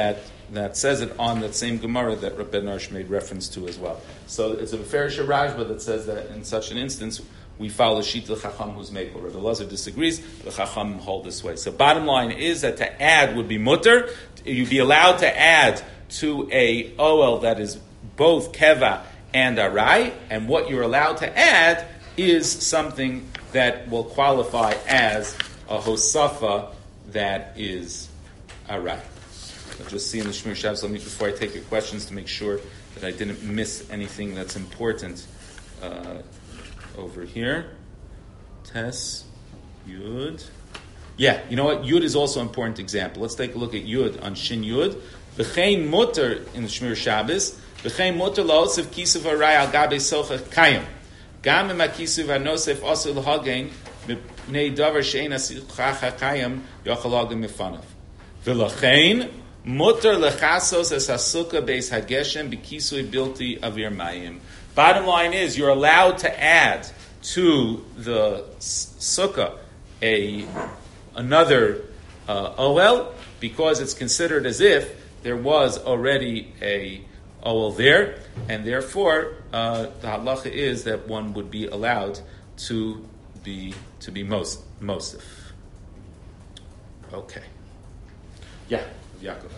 that says it on that same Gemara that Rabbi Narsh made reference to as well. So it's a Meferish Rajba that says that in such an instance, we follow Shita Chacham who's Mekel. Rabbi Lazar disagrees, the Chacham hold this way. So bottom line is that to add would be mutter. You'd be allowed to add to a OL that is both Keva and Arai, and what you're allowed to add is something that will qualify as a Hosafa that is Arai. I'll just see in the Shmir Shabbos, let me, before I take your questions, to make sure that I didn't miss anything that's important over here. Tes, Yud. Yeah, you know what? Yud is also an important example. Let's take a look at Yud on Shin Yud. V'chein mutter in the Shmir Shabbos. V'chein mutter la'osef kisuv harai al gabe socha kayim. Gam im ha-kisuv ha-nosef osu l'hagein mipnei davar she'en ha-sichacha kayim yochel hagen mifanav. V'lachein mutter lechasos es ha-sukkah beis ha-geshem b'kisui bilti avir mayim. Bottom line is, you're allowed to add to the sukkah another OL because it's considered as if there was already a OL there, and therefore the halacha is that one would be allowed to be mosif. Okay. Yeah, Yaakov.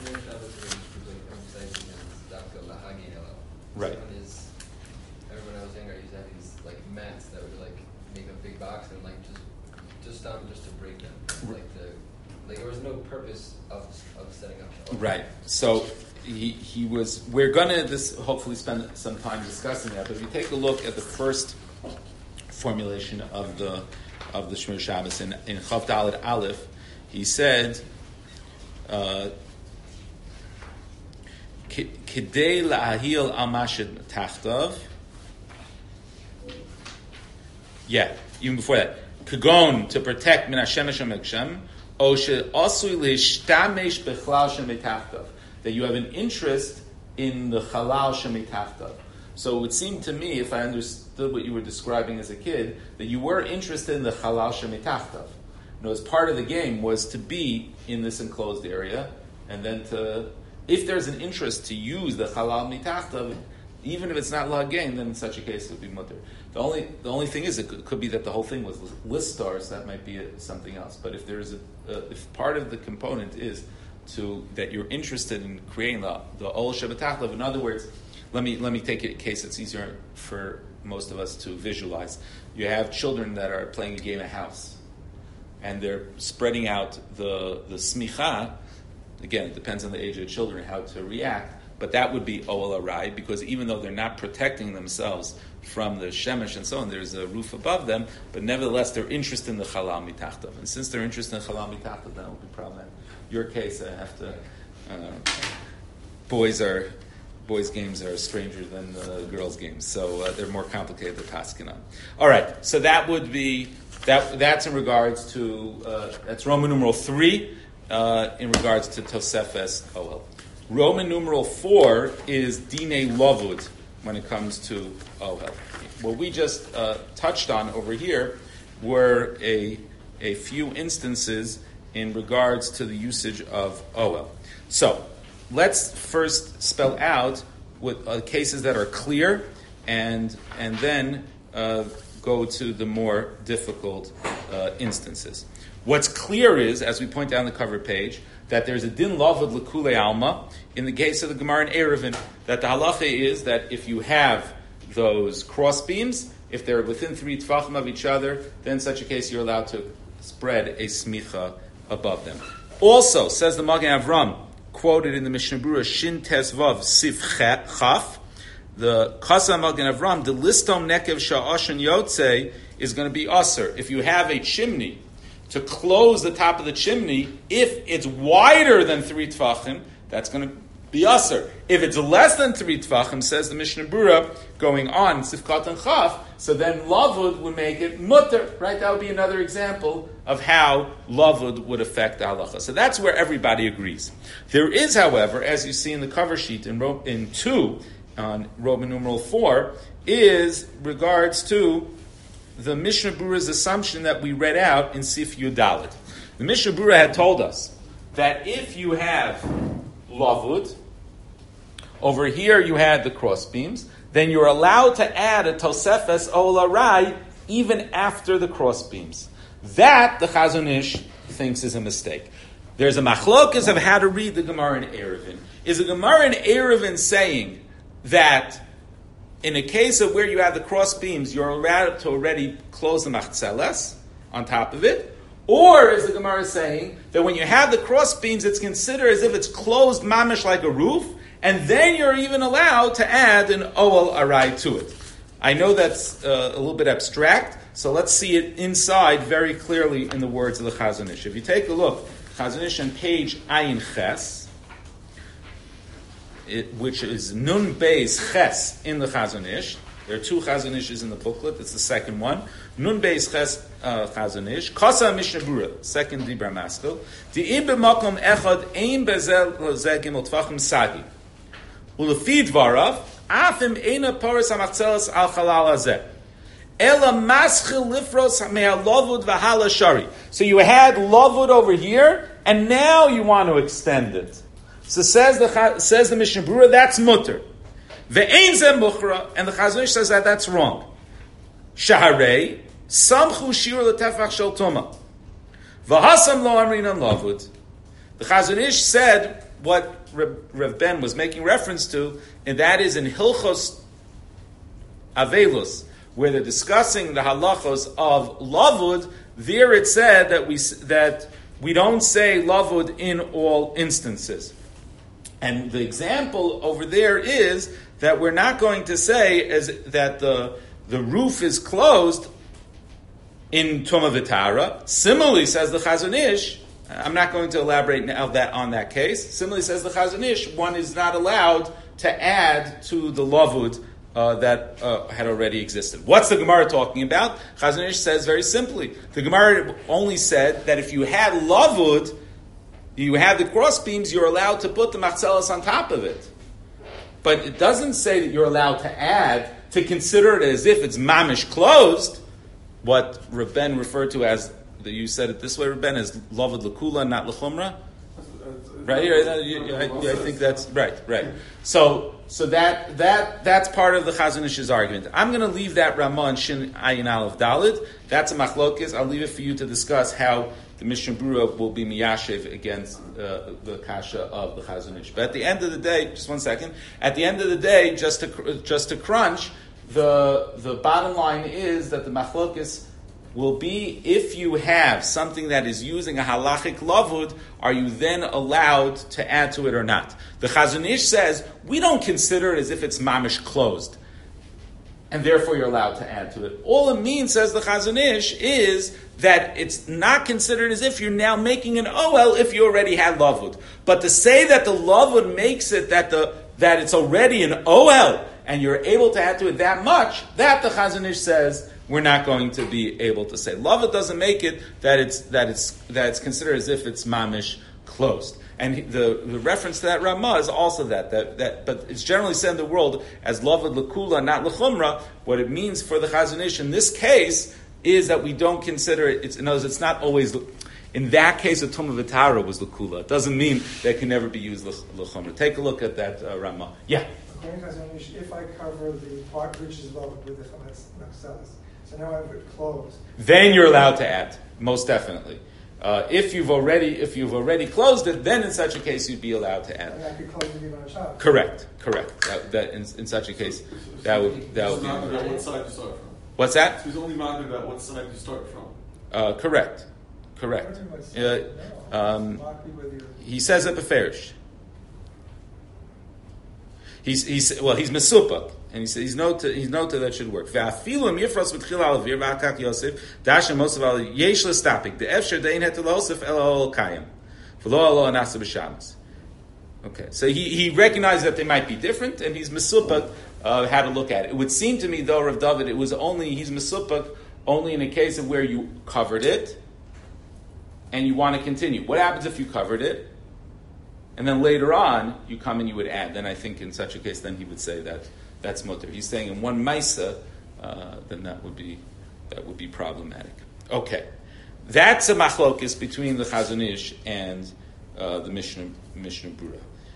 Right. When I was younger, I used to have these like mats that would like make a big box and like just to break them. Like there was no purpose of setting up. Right. So he was. We're gonna hopefully spend some time discussing that. But if you take a look at the first formulation of the Shmir Shabbos in Chav Daled Aleph, he said. Kidei la'ahil al mashid tachtav. Yeah, even before that. Kagon, to protect min hashemesh ha'mekshem, o she'asui le'ishtamesh bechlal shemetachtav. That you have an interest in the halal shemetachtav. So it would seem to me, if I understood what you were describing as a kid, that you were interested in the halal shemetachtav. As part of the game was to be in this enclosed area, and then if there's an interest to use the halal mitachtav, even if it's not lagain, then in such a case it would be mutter. The only thing is, it could be that the whole thing was list stars. That might be something else. But if there's if part of the component is that you're interested in creating the ol shebatachlev, in other words, let me take a case that's easier for most of us to visualize. You have children that are playing a game of house, and they're spreading out the smicha. Again, it depends on the age of the children how to react. But that would be Oel Arai, because even though they're not protecting themselves from the Shemesh and so on, there's a roof above them, but nevertheless they're interested in the Chalal Mitachtav. And since they're interested in Chalal Mitachtav, that will be problematic. Your case, I have to... boys' games are stranger than girls' games, so they're more complicated to taskin on. All right, so that would be... That's in regards to... that's Roman numeral 3 in regards to Tosefes Oel. Roman numeral 4 is Dine Lavud when it comes to Ohel. What we just touched on over here were a few instances in regards to the usage of Ohel. So let's first spell out with cases that are clear and then go to the more difficult instances. What's clear is, as we point out on the cover page, that there's a din lavud l'kulei alma in the case of the Gemara in Eruvin, that the halacha is that if you have those cross beams, if they're within 3 tefachim of each other, then in such a case you're allowed to spread a smicha above them. Also, says the Magen Avram, quoted in the Mishnah Berurah, Shin Tes Vav Sif Chaf, the Kasa Magen Avram, the listom nekev sha'ashen yotze is going to be aser. If you have a chimney, to close the top of the chimney, if it's wider than 3 tefachim, that's going to be aser. If it's less than 3 tefachim, says the Mishnah Berurah, going on, Sifkat and Chaf, so then lavud would make it mutter, right? That would be another example of how lavud would affect the halacha. So that's where everybody agrees. There is, however, as you see in the cover sheet in 2, on Roman numeral 4, is regards to the Mishnah Berurah's assumption that we read out in Sif Yudalit. The Mishnah Berurah had told us that if you have lavud. Over here you had the cross beams. Then you're allowed to add a tosefes olarai even after the cross beams. That the Chazon Ish thinks is a mistake. There's a machlokas of how to read the Gemara in Eruvin. Is the Gemara in Eruvin saying that in a case of where you have the cross beams, you're allowed to already close the machzeles on top of it? Or is the Gemara saying that when you have the cross beams, it's considered as if it's closed mamish like a roof, and then you're even allowed to add an oel arai to it? I know that's a little bit abstract, so let's see it inside very clearly in the words of the Chazon Ish. If you take a look, Chazon Ish on page Ayin Ches, which is Nun Beis Ches in the Chazon Ish. There are two Chazon Ishes in the booklet. It's the second one. Nun Beis Ches Chazon Ish. Kasa Mishnah Berurah, second Dibra Maskil. Di'im b'makom echad ein bezel lozeh gimel tvachim sagi. Ulefi dvarav, afim eina paras hamachzelas al chalal hazeh. Ela maschil lifros me'alovud v'hala shari. So you had lavud over here, and now you want to extend it. So says the Mishnah Berurah, that's mutter. Ve'ein zeh muchra, and the Chazon Ish says that that's wrong. Shaharei samchu shir l'tefach shel tuma. V'hasam lo amrinan lavud. The Chazon Ish said what Rav Ben was making reference to, and that is in Hilchos Avelus, where they're discussing the halachos of lavud. There it said that we don't say lavud in all instances. And the example over there is that we're not going to say that the roof is closed in Tuma V'Tara. Similarly, says the Chazon Ish, I'm not going to elaborate now on that case. Similarly, says the Chazon Ish, one is not allowed to add to the lavud that had already existed. What's the Gemara talking about? Chazon Ish says very simply, the Gemara only said that if you had lavud, you have the cross beams, you're allowed to put the machzelas on top of it. But it doesn't say that you're allowed to add, to consider it as if it's mamish closed, what Rabben referred to as, you said it this way, Rabben, as lavud l'kula, not l'chumra. Right? I think that's right. So that's part of the Chazon Ish's argument. I'm going to leave that Ramah and Shin Ayin Aleph Dalid. That's a machlokes. I'll leave it for you to discuss how the Mishnah Berurah will be miyashiv against the kasha of the Chazon Ish. But at the end of the day, just 1 second. At the end of the day, just to crunch, the bottom line is that the machlokes will be, if you have something that is using a halachic lavud, are you then allowed to add to it or not? The Chazon Ish says, we don't consider it as if it's mamish closed, and therefore you're allowed to add to it. All it means, says the Chazon Ish, is that it's not considered as if you're now making an OL if you already had lavud. But to say that the lavud makes it that it's already an OL, and you're able to add to it that much, that the Chazon Ish says we're not going to be able to say. Lavud doesn't make it that it's considered as if it's mamish closed. And the reference to that Ramah is also that but it's generally said in the world as lavud l'kula, not l'chumra. What it means for the Chazon Ish in this case is that we don't consider it. It's not always. In that case, a Tumah V'Tara was l'kula. It doesn't mean that it can never be used l'chumra. Take a look at that Ramah. Yeah. According to Chazon Ish, if I cover the part which is lavud with the machzelas, so now I have it closed, then you're allowed to add, most definitely. If you've already closed it, then in such a case you'd be allowed to add. And I could close it even on Shabbos. Correct. That in such a case, that would be. What side you start from? What's that? So he's only marking about what side you start from. Correct. He says it beferish. He's mesupah. And he says he's noted that should work. Ve'afilu mifros v'tchila al vir v'akak Yosef dashem mosav al yesh l'stapik de'efsher de'in hetel osef el ol kayim v'lo alo anasa b'shabbos. Okay, so he recognized that they might be different, and he's mesupah how to look at it. It would seem to me, though, Rav David, he's mesupah only in a case of where you covered it and you want to continue. What happens if you covered it and then later on you come and you would add? Then I think in such a case, then he would say that. That's mutter. He's saying in one maisa, then that would be problematic. Okay, that's a machlokis between the Chazon Ish and the Mishnah Berurah.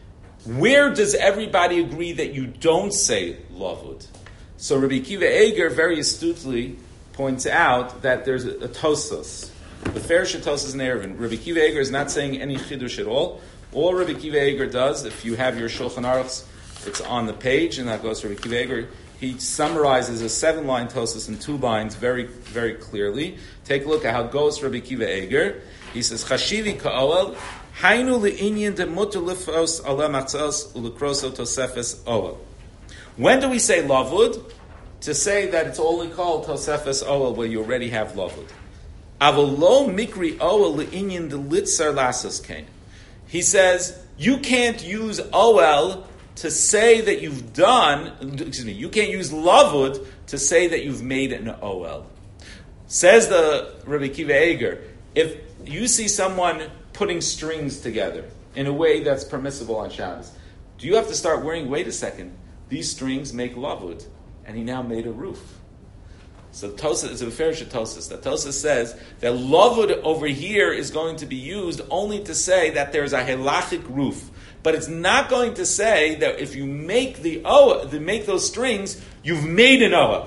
Where does everybody agree that you don't say lavud? So Rabbi Akiva Eger very astutely points out that there's a Tosas. The Farish Tosas and Erevin. Rabbi Akiva Eger is not saying any chidush at all. All Rabbi Akiva Eger does, if you have your Shulchan Aruchs, it's on the page, and that goes to Rabbi Akiva Eger. He summarizes a 7-line Tosas in 2 lines very, very clearly. Take a look at how it goes Rabbi Akiva Eger. He says, Chashivi ka'olel, hainu le'inyin de mutu lifos ala matzos ulekroso tosefes olel. When do we say lavud? To say that it's only called tosefes olel where you already have lavud. Avolo mikri olel le'inyin de litzar lasas kain. He says, you can't use olel to say that you've done, you can't use lavud to say that you've made an olel. Says the Rabbi Akiva Eger, if you see someone putting strings together in a way that's permissible on Shabbos, do you have to start worrying, wait a second, these strings make lavud, and he now made a roof. So Tosas is a Farish Tosas. That Tosas says that lavud over here is going to be used only to say that there's a halachic roof. But it's not going to say that if you make make those strings, you've made an oah.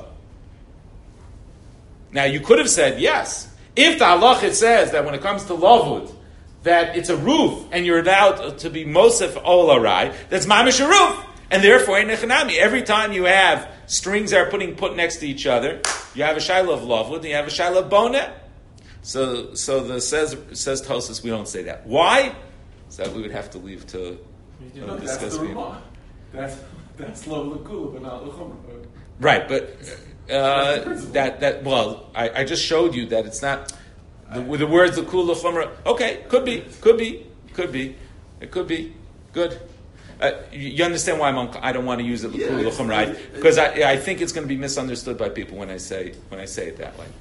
Now you could have said yes. If the halach says that when it comes to lavud, that it's a roof and you're allowed to be mosef ol arai, that's mamish a roof, and therefore in nechanami, every time you have strings that are put next to each other, you have a shiloh of lavud and you have a shiloh of boneh. So the says Tosas, we don't say that. Why? So that we would have to leave to discuss. That's the Ramah. That's lo l'kula, but not l'chumrah. Right, but I just showed you that it's not with the words l'kula l'chumrah. Okay, could be, it could be good. You understand why I don't want to use it l'kula l'chumrah, right? Because I think it's going to be misunderstood by people when I say it that way.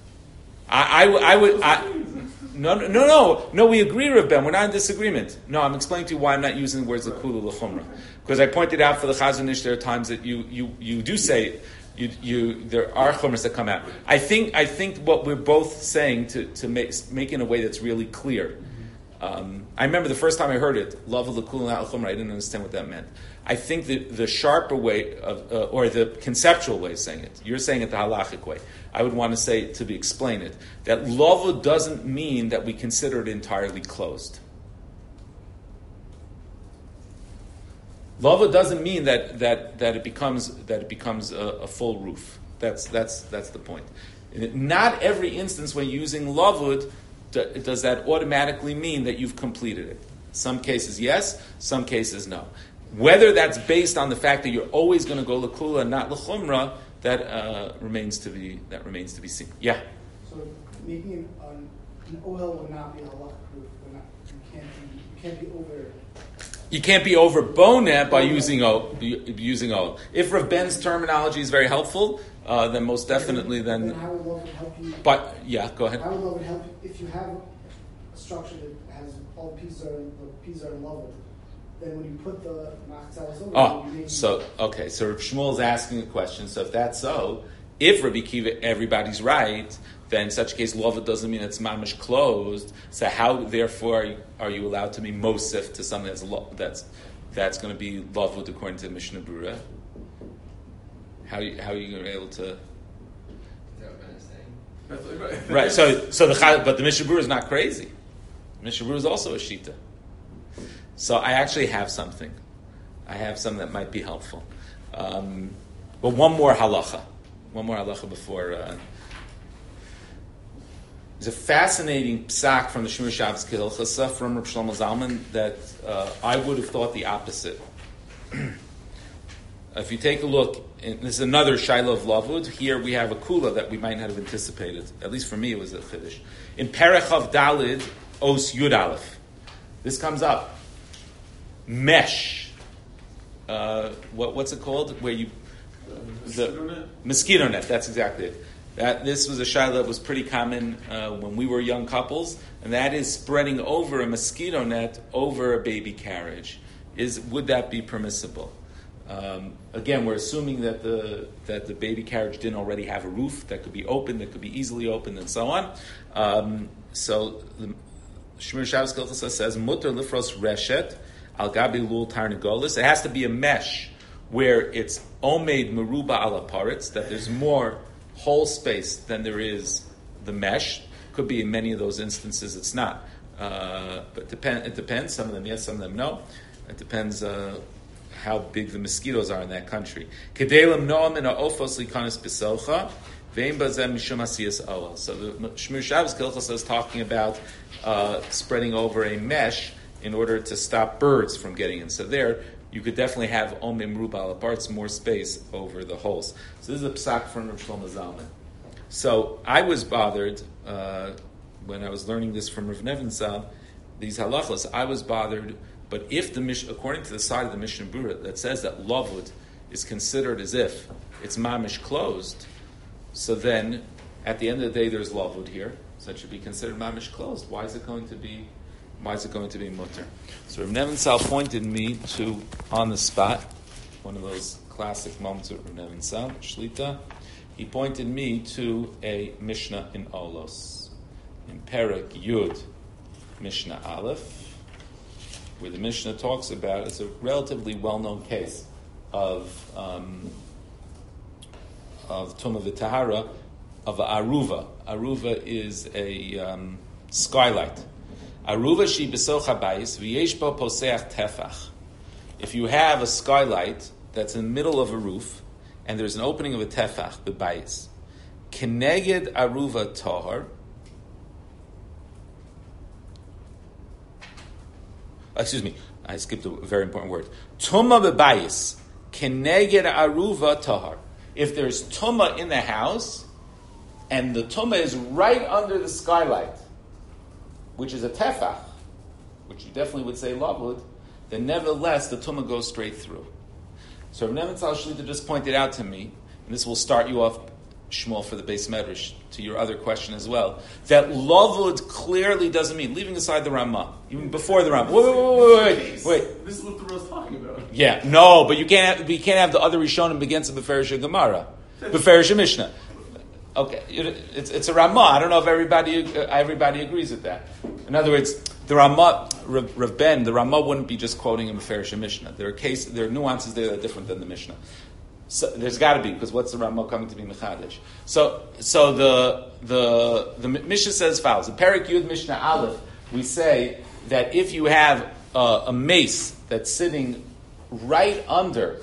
No, we agree, Rav Ben. We're not in disagreement. No, I'm explaining to you why I'm not using the words l'kula l'chumrah. Because I pointed out for the Chazon Ish, there are times that you do say there are chumras that come out. I think what we're both saying to make in a way that's really clear. I remember the first time I heard it, love of l'kula not l'chumrah. I didn't understand what that meant. I think that the sharper way of, or the conceptual way of saying it, you're saying it the halachic way. I would want to say, explain it, that lavud doesn't mean that we consider it entirely closed. Lavud doesn't mean that it becomes a full roof. That's the point. Not every instance when using lavud does that automatically mean that you've completed it. Some cases yes, some cases no. Whether that's based on the fact that you're always going to go l'kula and not l'chumrah, that remains to be seen. Yeah. So making an OL would not be a halachic roof. You can't be over. You can't be over boneh by using O. If Rav Ben's terminology is very helpful, then most definitely then. How would love help you? But yeah, go ahead. How would love help you if you have a structure that has all pieces are in love? Then when you put the machzal over, so Rav Shmuel is asking a question. So if that's so, if Rabbi Akiva, everybody's right, then in such a case, lavud doesn't mean it's mamish closed. So how, therefore, are you allowed to be mosif to something that's going to be lavud according to Mishnah Brura? How are you going to be able to? Right. But the Mishnah Brura is not crazy. Mishnah Brura is also a shita. So I actually have something. I have something that might be helpful. But one more halacha before. There's a fascinating psak from the Shmir Shabbos Kehilchasa from Reb Shlomo Zalman that I would have thought the opposite. If you take a look, and this is another Shiloh of Lavud. Here we have a kula that we might not have anticipated. At least for me, it was a chiddush. In Perechav Dalid Os Yud Aleph, this comes up. Mesh. What's it called? Where you mosquito net. That's exactly it. This was a shayla that was pretty common when we were young couples, and that is spreading over a mosquito net over a baby carriage. Would that be permissible? Again, we're assuming that the baby carriage didn't already have a roof that could be opened, that could be easily opened, and so on. So the Shmir Shabbos Kehilchasa says mutter lifros reshet al gabi lul tarnagolis. It has to be a mesh where it's omeid meruba ala paritz, that there's more hole space than there is the mesh. Could be in many of those instances it's not. But it depends. Some of them yes, some of them no. It depends how big the mosquitoes are in that country. Kedelim noam in ofos likanis biselcha, vein bazem mishum asiyas oel. So the Shmur Shabbos Kilchos is talking about spreading over a mesh in order to stop birds from getting in. So there, you could definitely have omim ruba al parts, more space over the holes. So this is a psak from Rav Shlomo Zalman. So I was bothered when I was learning this from Rav Nevinsal, these halachos. I was bothered. But if the according to the side of the Mishnah Berurah that says that lavud is considered as if it's mamish closed, so then at the end of the day there's lavud here, so it should be considered mamish closed. Why is it going to be mutter? So Rav Nevinsal pointed me to, on the spot, one of those classic moments of Rav Nevinsal, Shlita. He pointed me to a Mishnah in Olos, in Perek Yud, Mishnah Aleph, where the Mishnah talks about, it's a relatively well-known case of Tumah V'Tahara, of Aruva. Aruva is a skylight. Aruva she besoch habayis v'yesh bo poseach tefach. If you have a skylight that's in the middle of a roof, and there's an opening of a tefach, the bayis, keneged aruva tahar. Excuse me, I skipped a very important word. Tumah bebayis, keneged aruva tahar. If there's tumah in the house, and the tumah is right under the skylight, which is a tefach, which you definitely would say lavud, then nevertheless the tumah goes straight through. So Rav Nevinsal Shlita just pointed out to me, and this will start you off, Shmuel, for the Beis Medrash, to your other question as well, that lavud clearly doesn't mean, leaving aside the Ramah, even before the Ramah. Wait. This is what the Ramah's talking about. Yeah, no, but you can't have the other Rishonim against the Beferish Gemara, Beferish Mishnah. Okay, it's a Ramah. I don't know if everybody agrees with that. In other words, the Ramah, Rav Ben, the Ramah wouldn't be just quoting a Meferish Mishnah. There are nuances there that are different than the Mishnah. So there's got to be, because what's the Ramah coming to be Mechadish? So the Mishnah says follows. In Perek Yud Mishnah Aleph, we say that if you have a mace that's sitting right under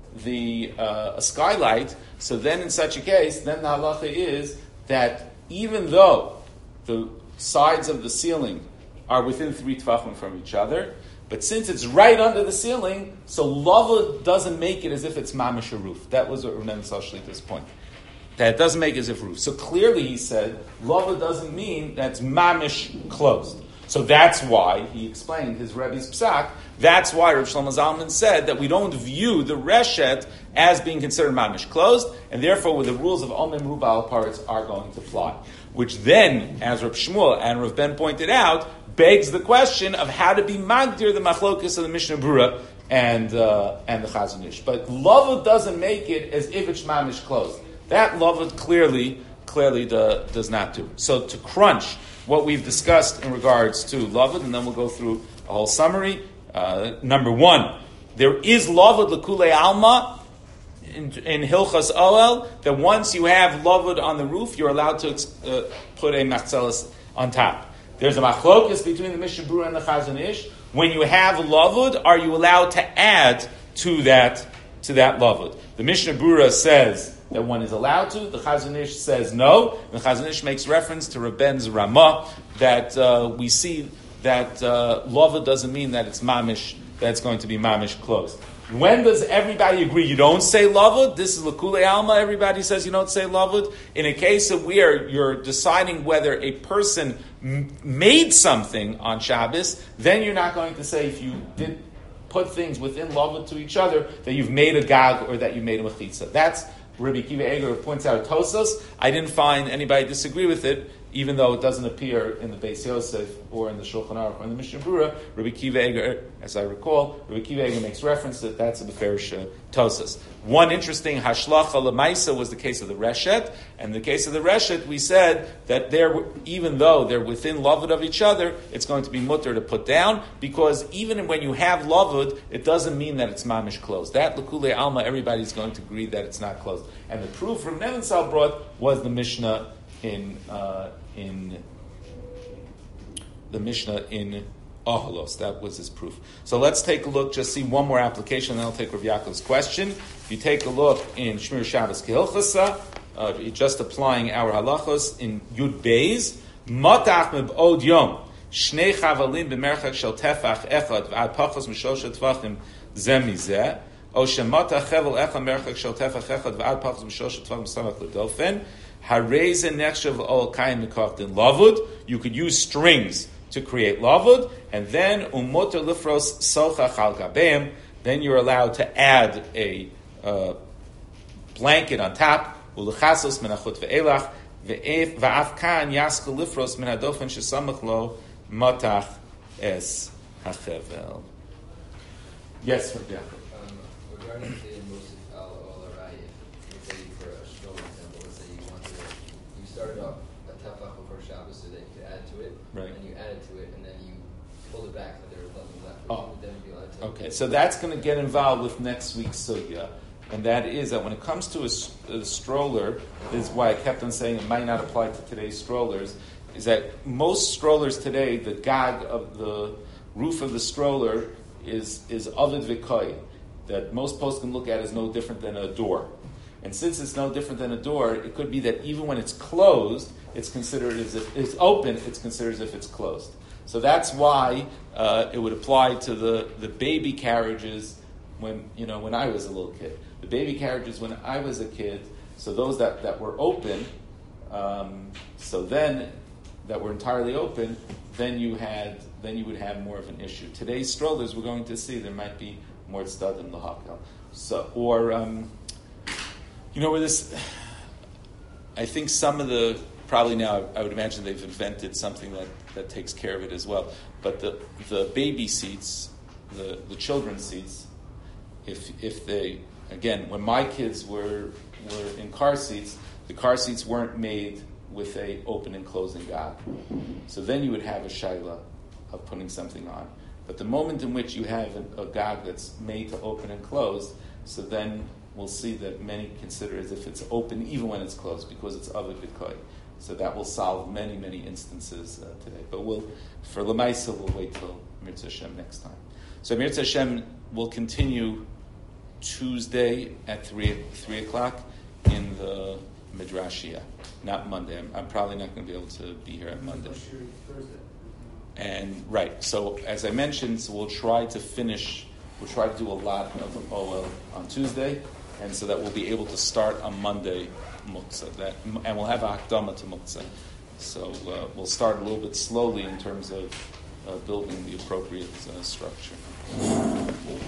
a skylight, so then in such a case, then the halacha is that even though the sides of the ceiling are within 3 tefachim from each other, but since it's right under the ceiling, so lava doesn't make it as if it's mamish a roof. That was what Rav Nevinsal Shlita's point. That it doesn't make it as if roof. So clearly he said, lava doesn't mean that's mamish closed. So that's why, he explained his Rebbe's psak, that's why Rav Shlomo Zalman said that we don't view the reshet as being considered mamish closed, and therefore the rules of Omim Rubal Paritz are going to fly. Which then, as Rav Shmuel and Rav Ben pointed out, begs the question of how to be magdir the machlokus of the Mishnah Berurah and the Chazon Ish. But lavud doesn't make it as if it's mamish closed. That lavud clearly does not do. So to crunch what we've discussed in regards to lavud, and then we'll go through a whole summary. Number one, there is lavud l'kulei alma in Hilchas Oel, that once you have lavud on the roof, you're allowed to put a machzelas on top. There's a machlokus between the Mishnah Berurah and the Chazon Ish. When you have lavud, are you allowed to add to that lavud? The Mishnah Berurah says that one is allowed to. The Chazon Ish says no. And the Chazon Ish makes reference to Rabben's Ramah that we see that lavud doesn't mean that it's mamish, that it's going to be mamish closed. When does everybody agree you don't say lavud? This is l'kulei alma. Everybody says you don't say lavud. In a case of where you're deciding whether a person made something on Shabbos, then you're not going to say if you did put things within lavud to each other that you've made a gag or that you made a mechitza. That's Rabbi Akiva Eger points out Tosos. I didn't find anybody disagree with it, even though it doesn't appear in the Beis Yosef or in the Shulchan Aruch or in the Mishnah Berurah, Rabbi Kiva Eger, as I recall, Rabbi Kiva Eger makes reference that that's a Beferish Tosas. One interesting hashlacha lemaisa was the case of the Reshet, and in the case of the Reshet, we said that even though they're within lavud of each other, it's going to be mutter to put down, because even when you have lavud, it doesn't mean that it's mamish closed. That L'kulei Alma, everybody's going to agree that it's not closed. And the proof from Nevensal brought was the Mishnah in Ahalos. That was his proof. So let's take a look, just see one more application, and then I'll take Rav Yaakov's question. If you take a look in Shmir Shabbos Kehilchasa, just applying our halachos in Yud Beis, Matach meb'od yom, Shnei chavalim b'merchak shel tefach echad v'ad pachos m'shosha tvachim zeh mizeh, o shematach chevel echad merchak shel tefach echad v'ad pachos m'shosha tvachim samach l'dofen, hareze nechshav ol kayim mikach din lavud. You could use strings to create lavud, and then umoter lifros sochach al gabeim. Then you're allowed to add a blanket on top. Ulechasos menachot ve'elach ve'af kan yaskal lifros min hadofen shesamach lo matach es hachevel. Yes, yeah. Regarding the Mosif al-Arai, let's say for a stroll example, let's say you started off a tefach before Shabbos so that you could add to it, Right. and you added to it, and then you pulled it back so there was nothing left. Oh. Would then be allowed to. Okay, so that's going to get involved with next week's sugya, and that is that when it comes to a stroller, this is why I kept on saying it might not apply to today's strollers, is that most strollers today, the gag of the roof of the stroller is avid v'koy, that most posts can look at as no different than a door. And since it's no different than a door, it could be that even when it's closed, it's considered as if it's open, it's considered as if it's closed. So that's why it would apply to the baby carriages when I was a little kid. The baby carriages when I was a kid, so those that were open, so then that were entirely open, then you would have more of an issue. Today's strollers, we're going to see there might be more stud in the hakel. So, or where this, I think some of the, probably now I would imagine they've invented something that takes care of it as well. But the baby seats, the children's seats, if they, again, when my kids were in car seats, the car seats weren't made with a open and closing gag. So then you would have a shaila of putting something on. But the moment in which you have a gag that's made to open and close, so then we'll see that many consider as if it's open even when it's closed because it's avid v'koy. So that will solve many, many instances today. But for Lamaisa, we'll wait till Mirza Hashem next time. So Mirza Hashem will continue Tuesday at 3 o'clock in the Midrashia, not Monday. I'm probably not going to be able to be here on Monday. And right, so as I mentioned, so we'll try to do a lot of OL on Tuesday, and so that we'll be able to start on Monday Muktzah, and we'll have a Hakdama to Muktzah. So we'll start a little bit slowly in terms of building the appropriate structure.